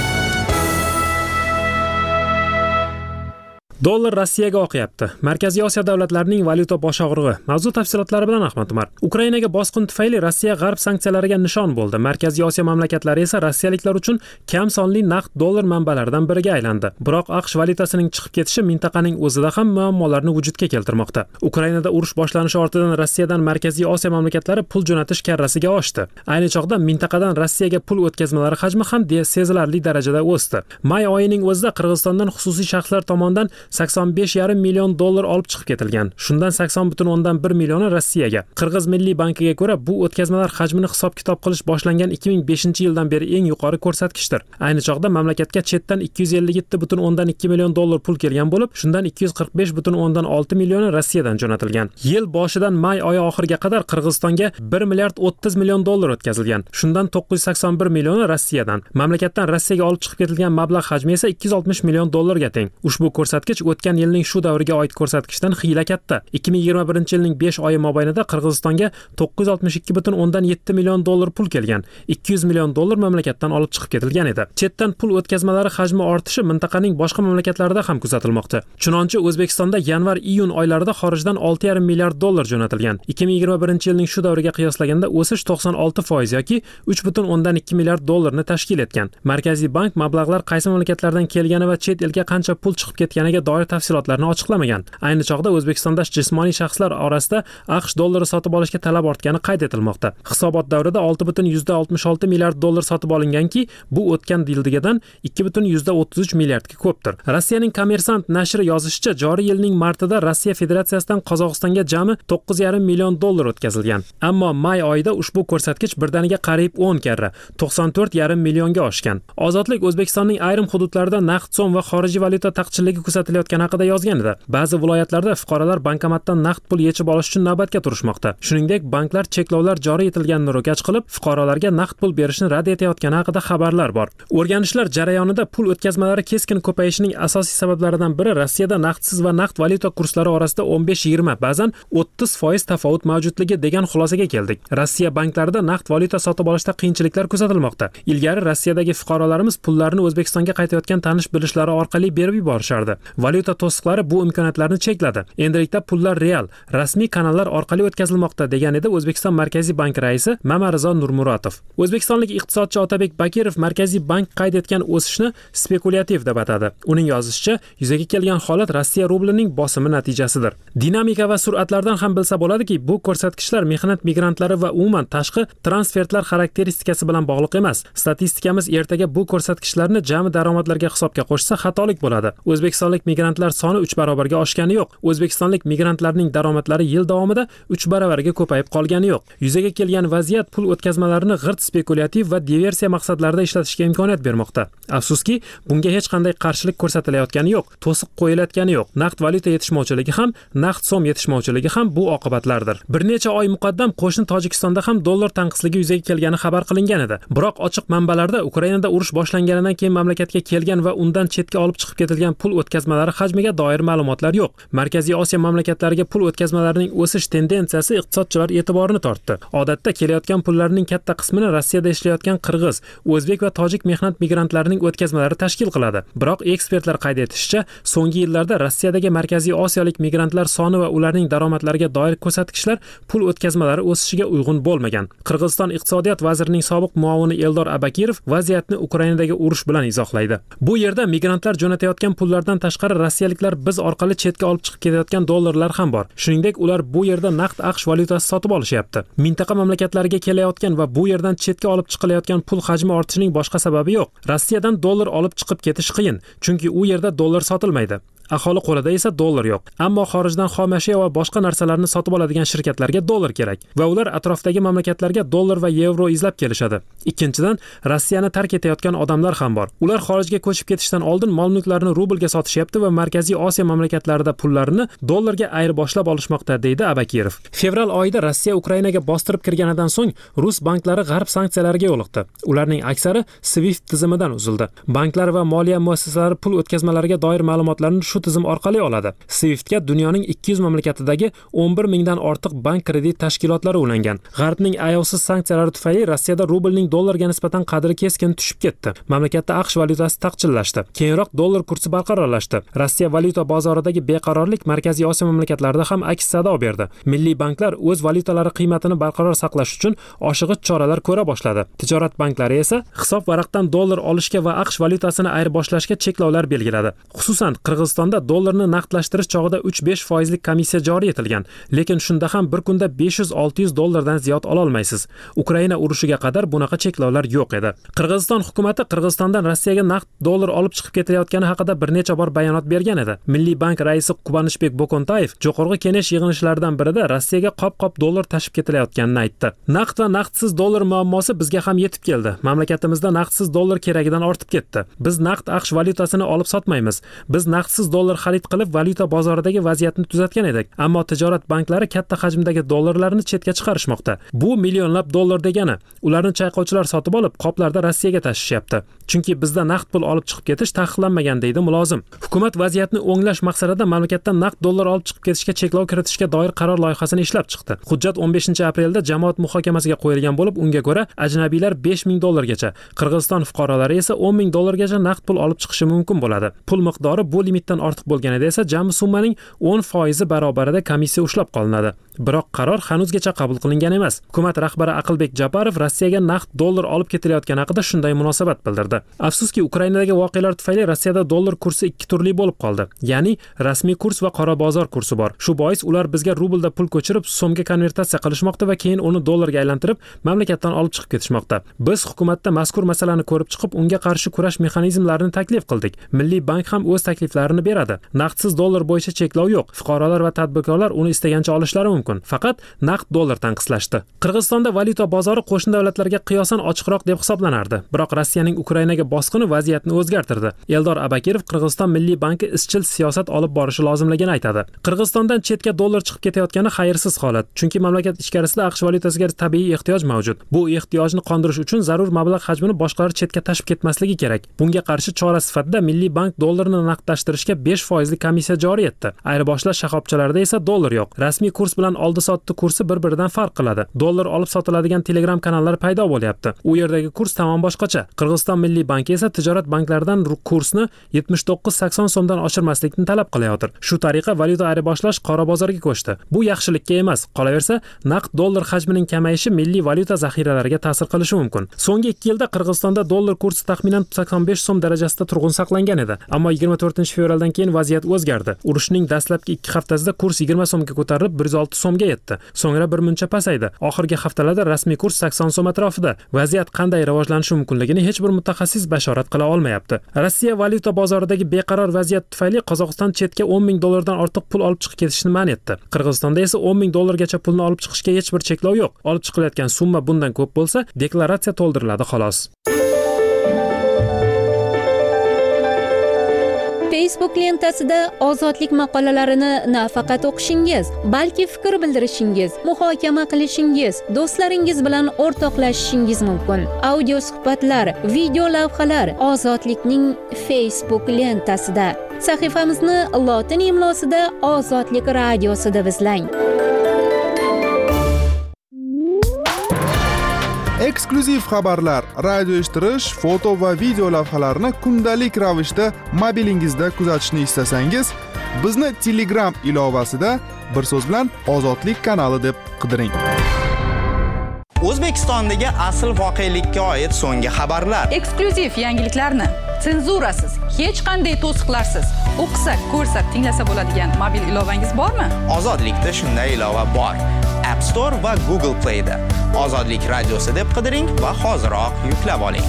Dollar Rossiyaga oqyapti. Markaziy Osiyo davlatlarining valyuta bosh og'rig'i. Mavzu tafsilotlari bilan Ahmad Umar. Ukrainaga bosqin tufayli Rossiya g'arb sanksiyalariga nishon bo'ldi. Markaziy Osiyo mamlakatlari esa rossiyaliklar uchun kam sonli naqd dollar manbalaridan biriga aylandi. Biroq AQSh valyutasining chiqib ketishi mintaqaning o'zida ham muammolarni vujudga keltirmoqda. Ukrainada urush boshlanishi ortidan Rossiyadan Markaziy Osiyo mamlakatlari pul jo'natish karrasiga oshdi. Ayni chog'da mintaqadan Rossiyaga pul o'tkazmalari hajmi ham sezilarli darajada o'sdi. May oyining o'zida Qirg'izistondan xususiy shaxslar tomonidan sakson besh yarim million dollar olib chiqib ketilgan. Shundan sakson butun o'ndan bir millioni Rossiyaga. Qirg'iz Milliy bankiga ko'ra, bu o'tkazmalar hajmini hisob-kitob qilish boshlangan ikki ming beshinchi yildan beri eng yuqori ko'rsatkichdir. Ayni chog'da mamlakatga chetdan ikki yuz ellik yetti butun o'ndan ikki million dollar pul kelgan bo'lib, shundan ikki yuz qirq besh butun o'ndan olti millioni Rossiyadan jo'natilgan. Yil boshidan may oyi oxiriga qadar Qirg'izistonga bir milliard o'ttiz million dollar o'tkazilgan. Shundan to'qqiz yuz sakson bir millioni Rossiyadan. Mamlakatdan Rossiyaga olib chiqib ketilgan mablag' hajmi esa ikki yuz oltmish million dollarga teng. Ushbu ko'rsatkich o'tgan yilning shu davriga oid ko'rsatkichdan xiyla katta. ikki ming yigirma birinchi yilning besh oyi mobaynida Qirg'izistonga to'qqiz yuz oltmish ikki butun o'ndan yetti million dollar pul kelgan. ikki yuz million dollar mamlakatdan olib chiqib ketilgan edi. Chetdan pul o'tkazmalari hajmi ortishi mintaqaning boshqa mamlakatlarida ham kuzatilmoqda. Chunonchi O'zbekistonda yanvar-iyun oylarida xorijdan olti yarim milliard dollar jo'natilgan. ikki ming yigirma birinchi yilning shu davriga qiyoslaganda o'sish to'qson olti foiz yoki uch butun o'ndan ikki milliard dollarni tashkil etgan. Markaziy bank mablag'lar qaysi mamlakatlardan kelgani va chet elga qancha pul chiqib ketganiga doir tafsilotlarni ochiqlamagan. Ayni chog'da O'zbekistonda jismoniy shaxslar orasida AQSh dollari sotib olishga talab ortgani qayd etilmoqda. Hisobot davrida olti butun oltmish olti milliard dollar sotib olinganki, bu o'tgan yildagidan ikki butun o'ttiz uch milliardga ko'pdir. Rossiyaning Kommersant nashri yozishicha, joriy yilning martida Rossiya Federatsiyasidan Qozog'istonga jami to'qqiz yarim million dollar o'tkazilgan. Ammo may oyida ushbu ko'rsatkich birdaniga qariyb o'n karra, to'qson to'rt yarim millionga oshgan. Ozodlik O'zbekistonning ayrim hududlarida naqd so'm va xorijiy valyuta taqchilligi kuzatilayotgani haqida yozgan edi. Ba'zi viloyatlarda fuqarolar bankomatdan naqd pul yechib olish uchun navbatga turishmoqda. Shuningdek, banklar cheklovlar joriy etilganini ro'kach qilib, fuqarolarga naqd pul berishni rad etayotgani haqida xabarlar bor. O'rganishlar jarayonida pul o'tkazmalari keskin ko'payishining asosiy sabablaridan biri Rossiyada naqdsiz va naqd valyuta kurslari orasida o'n besh yigirma, ba'zan o'ttiz foiz tafovut mavjudligi degan xulosaga keldik. Rossiya banklarida naqd valyuta sotib olishda qiyinchiliklar kuzatilmoqda. Ilgari Rossiyadagi fuqarolarimiz pullarni O'zbekistonga qaytayotgan tanish bilishlari orqali berib yuborishardi. Valyuta to'siqlari bu imkoniyatlarni chekladi. Endilikda pullar real, rasmiy kanallar orqali o'tkazilmoqda, degan edi O'zbekiston Markaziy banki raisi Mamarizo Nurmuratov. O'zbekistonlik iqtisodchi Otabek Bakirov Markaziy bank qayd etgan o'sishni spekulyativ deb atadi. Uning yozishicha, yuzaga kelgan holat Rossiya rublining bosimi natijasidir. Dinamika va sur'atlardan ham bilsa bo'ladiki, bu ko'rsatkichlar mehnat migrantlari va umuman tashqi transfertlar xarakteristikasi bilan bog'liq emas. Statistikamiz ertaga bu ko'rsatkichlarni jami daromadlarga hisobga qo'shsa xatolik bo'ladi. O'zbekistonlik migrantlar soni uch barobarga oshgani yo'q. O'zbekistonlik migrantlarning daromadlari yil davomida uch baravarga ko'payib qolgani yo'q. Yuzaga kelgan vaziyat pul o'tkazmalarini g'irt spekulyativ va diversiya maqsadlarida ishlatishga imkoniyat bermoqda. Afsuski, bunga hech qanday qarshilik ko'rsatilayotgani yo'q, to'siq qo'yilayotgani yo'q. Naqd valyuta yetishmovchiligi ham, naqd so'm yetishmovchiligi ham bu oqibatlardir. Bir necha oy muqaddam qo'shni Tojikistonda ham dollar tanqisligi yuzaga kelgani xabar qilingan edi. Biroq ochiq manbalarda Ukrainada urush boshlanganidan keyin mamlakatga kelgan va undan chetga olib chiqib ketilgan pul o'tkazmalari hajmiga doir ma'lumotlar yo'q. Markaziy Osiyo mamlakatlariga pul o'tkazmalarining o'sish tendensiyasi iqtisodchilar e'tiborini tortdi. Odatda kelayotgan pullarning katta qismini Rossiyada ishlayotgan qirg'iz, o'zbek va tojik mehnat migrantlarining o'tkazmalari tashkil qiladi. Biroq ekspertlar qayd etishicha, so'nggi yillarda Rossiyadagi Markaziy Osiyolik migrantlar soni va ularning daromadlariga doir ko'rsatkichlar pul o'tkazmalari o'sishiga uyg'un bo'lmagan. Qirg'iziston iqtisodiyot vazirining sobiq muavini Eldor Abakirov vaziyatni Ukrainadagi urush bilan izohlaydi. Bu yerda migrantlar jo'natayotgan pullardan tashqari rossiyaliklar biz orqali chetga olib chiqib ketayotgan dollarlar ham bor. Shuningdek, ular bu yerda naqd AQSh valyutasi sotib olishyapti. Mintaqa mamlakatlariga kelayotgan va bu yerdan chetga olib chiqilayotgan pul hajmi ortishining boshqa sababi yo'q. Rossiyadan dollar olib chiqib ketish qiyin, chunki u yerda dollar sotilmaydi. Aholi qo'lida esa dollar yo'q. Ammo xorijdan xom ashyo va boshqa narsalarni sotib oladigan shirkatlarga dollar kerak va ular atrofdagi mamlakatlarga dollar va yevro izlab kelishadi. Ikkinchidan, Rossiyani tark etayotgan odamlar ham bor. Ular xorijga ko'chib ketishdan oldin mol-mulklarini rublga sotishyapti va Markaziy Osiyo mamlakatlarida pullarini dollarga ayirboshlab olishmoqda, deydi Abakirov. Fevral oyida Rossiya Ukrainaga bostirib kirganidan so'ng Rus banklari g'arb sanksiyalariga yo'liqdi. Ularning aksari SWIFT tizimidan uzildi. Banklar va moliya muassasalari pul o'tkazmalariga doir ma'lumotlarni shu tizim orqali oladi. SWIFTga dunyoning ikki yuz mamlakatidagi o'n bir mingdan ortiq bank kredit tashkilotlari ulangan. G'arbning ayovsiz sanksiyalari tufayli Rossiyada rublning dollarga nisbatan qadri keskin tushib ketdi. Mamlakatda AQSh valyutasi taqchillashdi. Keyinroq dollar kursi barqarorlashdi. Rossiya valyuta bozoridagi beqarorlik Markaziy Osiyo mamlakatlarida ham aks sado berdi. Milliy banklar o'z valyutalari qiymatini barqaror saqlash uchun oshig'ich choralar ko'ra boshladi. Tijorat banklari esa hisob varaqdan dollar olishga va AQSh valyutasini ayirboshlashga cheklovlar belgiladi. Xususan, Qirg'izistonda dollarni naqdlashtirish chog'ida uch besh foizlik komissiya joriy etilgan, lekin shunda ham bir kunda besh yuz olti yuz dollardan ziyod ola olmaysiz. Ukraina urushiga qadar bunaqa cheklovlar yo'q edi. Qirg'iziston hukumatı Qirg'izistondan Rossiyaga naqd dollar olib chiqib ketilayotgani haqida bir necha bor bayonot bergan edi. Milliy bank raisi Qubanishbek Bokontayev Jo'qorg'i Kengash yig'ilishlaridan birida Rossiyaga qop-qop dollar tashib ketilayotganini aytdi. Naqd va naqdsiz dollar muammosi bizga ham yetib keldi. Mamlakatimizda naqdsiz dollar keragidan ortib ketdi. Biz naqd AQSh valyutasini olib sotmaymiz. Biz naqdsiz dollar xarid qilib valyuta bozoridagi vaziyatni tuzatgan edik. Ammo tijorat banklari katta hajmdagi dollarlarni chetga chiqarishmoqda. Bu millionlab dollar degani. Ularni chayqovchilar sotib olib, qoplarda Rossiyaga tashishyapti. Chunki bizda naqd pul olib chiqib ketish taqiqlanmagan, deydi mulozim. Hukumat vaziyatni o'nglash maqsadida mamlakatdan naqd dollar olib chiqib ketishga cheklov kiritishga doir qaror loyihasini ishlab chiqdi. Hujjat o'n beshinchi aprelda jamoat muhokamasiga qo'yilgan bo'lib, unga ko'ra ajnabiylar besh ming dollargacha, Qirg'iziston fuqarolari esa o'n ming dollargacha naqd pul olib chiqishi mumkin bo'ladi. Pul miqdori bu limitdan ortiq bo'lganida esa jami summaning o'n foizi barobarida komissiya ushlab qolinadi. Biroq qaror hanuzgacha qabul qilingan emas. Hukumat rahbari Aqlbek Japarov Rossiyaga naqd dollar olib ketilayotgani haqida shunday munosabat bildirdi. Afsuski, Ukrainadagi voqealar tufayli Rossiyada dollar kursi ikki turli bo'lib qoldi. Ya'ni rasmiy kurs va qora bozor kursi bor. Shu bois ular bizga rublda pul ko'chirib, so'mga konvertatsiya qilishmoqda va keyin uni dollarga aylantirib, mamlakatdan olib chiqib ketishmoqda. Biz hukumatda mazkur masalani ko'rib chiqib, unga qarshi kurash mexanizmlarini taklif qildik. Milliy bank ham o'z takliflarini beradi. Naqdsiz dollar bo'yicha cheklov yo'q. Fuqarolar va tadbirkorlar uni istagancha olishlari mumkin. Faqat naqd dollar tanqislashdi. Qirg'izistonda valyuta bozori qo'shni davlatlarga qiyosan ochiqroq deb hisoblanardi. Biroq Rossiyaning Ukrainaga bosqini vaziyatni o'zgartirdi. Eldor Abakirov Qirg'iziston Milliy banki izchil siyosat olib borishi lozimligini aytadi. Qirg'izistondan chetga dollar chiqib ketayotgani xayrsiz holat, chunki mamlakat ichkarisida AQSh valyutasiga tabiiy ehtiyoj mavjud. Bu ehtiyojni qondirish uchun zarur mablag' hajmini boshqalar chetga tashib ketmasligi kerak. Bunga qarshi chora sifatida Milliy bank dollarni naqdlashtirishga besh foizli komissiya joriy etdi. Ayirboshlash shoxobchalarida esa dollar yo'q. Rasmiy kurs bilan oldi-sotdi kursi bir-biridan farq qiladi. Dollar olib sotiladigan Telegram kanallari paydo bo'lyapti. U yerdagi kurs tamom boshqacha. Qirg'iziston Milliy Milliy banki esa tijorat banklaridan kursni yetmish to'qqiz sakson so'mdan oshirmaslikni talab qilayotir. Shu tariqa valyuta ayirboshlash qora bozorga ko'chdi. Bu yaxshilikka emas, qolaversa, naqd dollar hajmining kamayishi milliy valyuta zaxiralariga ta'sir qilishi mumkin. So'nggi ikki yilda Qirg'izistonda dollar kursi taxminan sakson besh so'm darajasida turg'un saqlangan edi. Ammo yigirma to'rtinchi fevraldan keyin vaziyat o'zgardi. Urushning dastlabki ikki haftasida kurs yigirma so'mga ko'tarilib bir yuz olti so'mga yetdi. So'ngra bir muncha pasaydi. Oxirgi haftalarda rasmiy kurs sakson so'm atrofida. Vaziyat qanday rivojlanishi mumkinligini hech bir mutaxassis bashorat qila olmayapti. Rossiya valyuta bozoridagi beqaror vaziyat tufayli Qozog'iston chetga o'n ming dollardan ortiq pul olib chiqib ketishni man etdi. Qirg'izistonda esa o'n ming dollargacha pulni olib chiqishga hech bir cheklov yo'q. Olib chiqilayotgan summa bundan ko'p bo'lsa, deklaratsiya to'ldiriladi xolos. Facebook lentasida ozodlik maqolalarini nafaqat o'qishingiz, balki fikr bildirishingiz, muhokama qilishingiz, do'stlaringiz bilan o'rtoqlashishingiz mumkin. Audio suhbatlar, video lavhalar ozodlikning Facebook lentasida. Sahifamizni lotin imlosida Ozodlik radiosi deb izlang. Eksklyuziv xabarlar, radio eshittirish, foto va video lavhalarni kundalik ravishda mobilingizda kuzatishni istasangiz, bizni Telegram ilovasida bir so'z bilan Ozodlik kanali deb qidiring. O'zbekistondagi asl voqelikka oid so'nggi xabarlar, eksklyuziv yangiliklarni senzurasiz, hech qanday to'siqlarsiz o'qisak, ko'rsak, tinglasa bo'ladigan mobil ilovangiz bormi? Ozodlikda shunday ilova bor. App Store va Google Play da Ozodlik radiosi deb qidiring va hoziroq yuklab oling.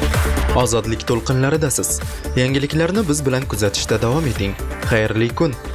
Ozodlik to'lqinlaridasiz. Yangiliklarni biz bilan kuzatishda davom eting. Xayrli kun.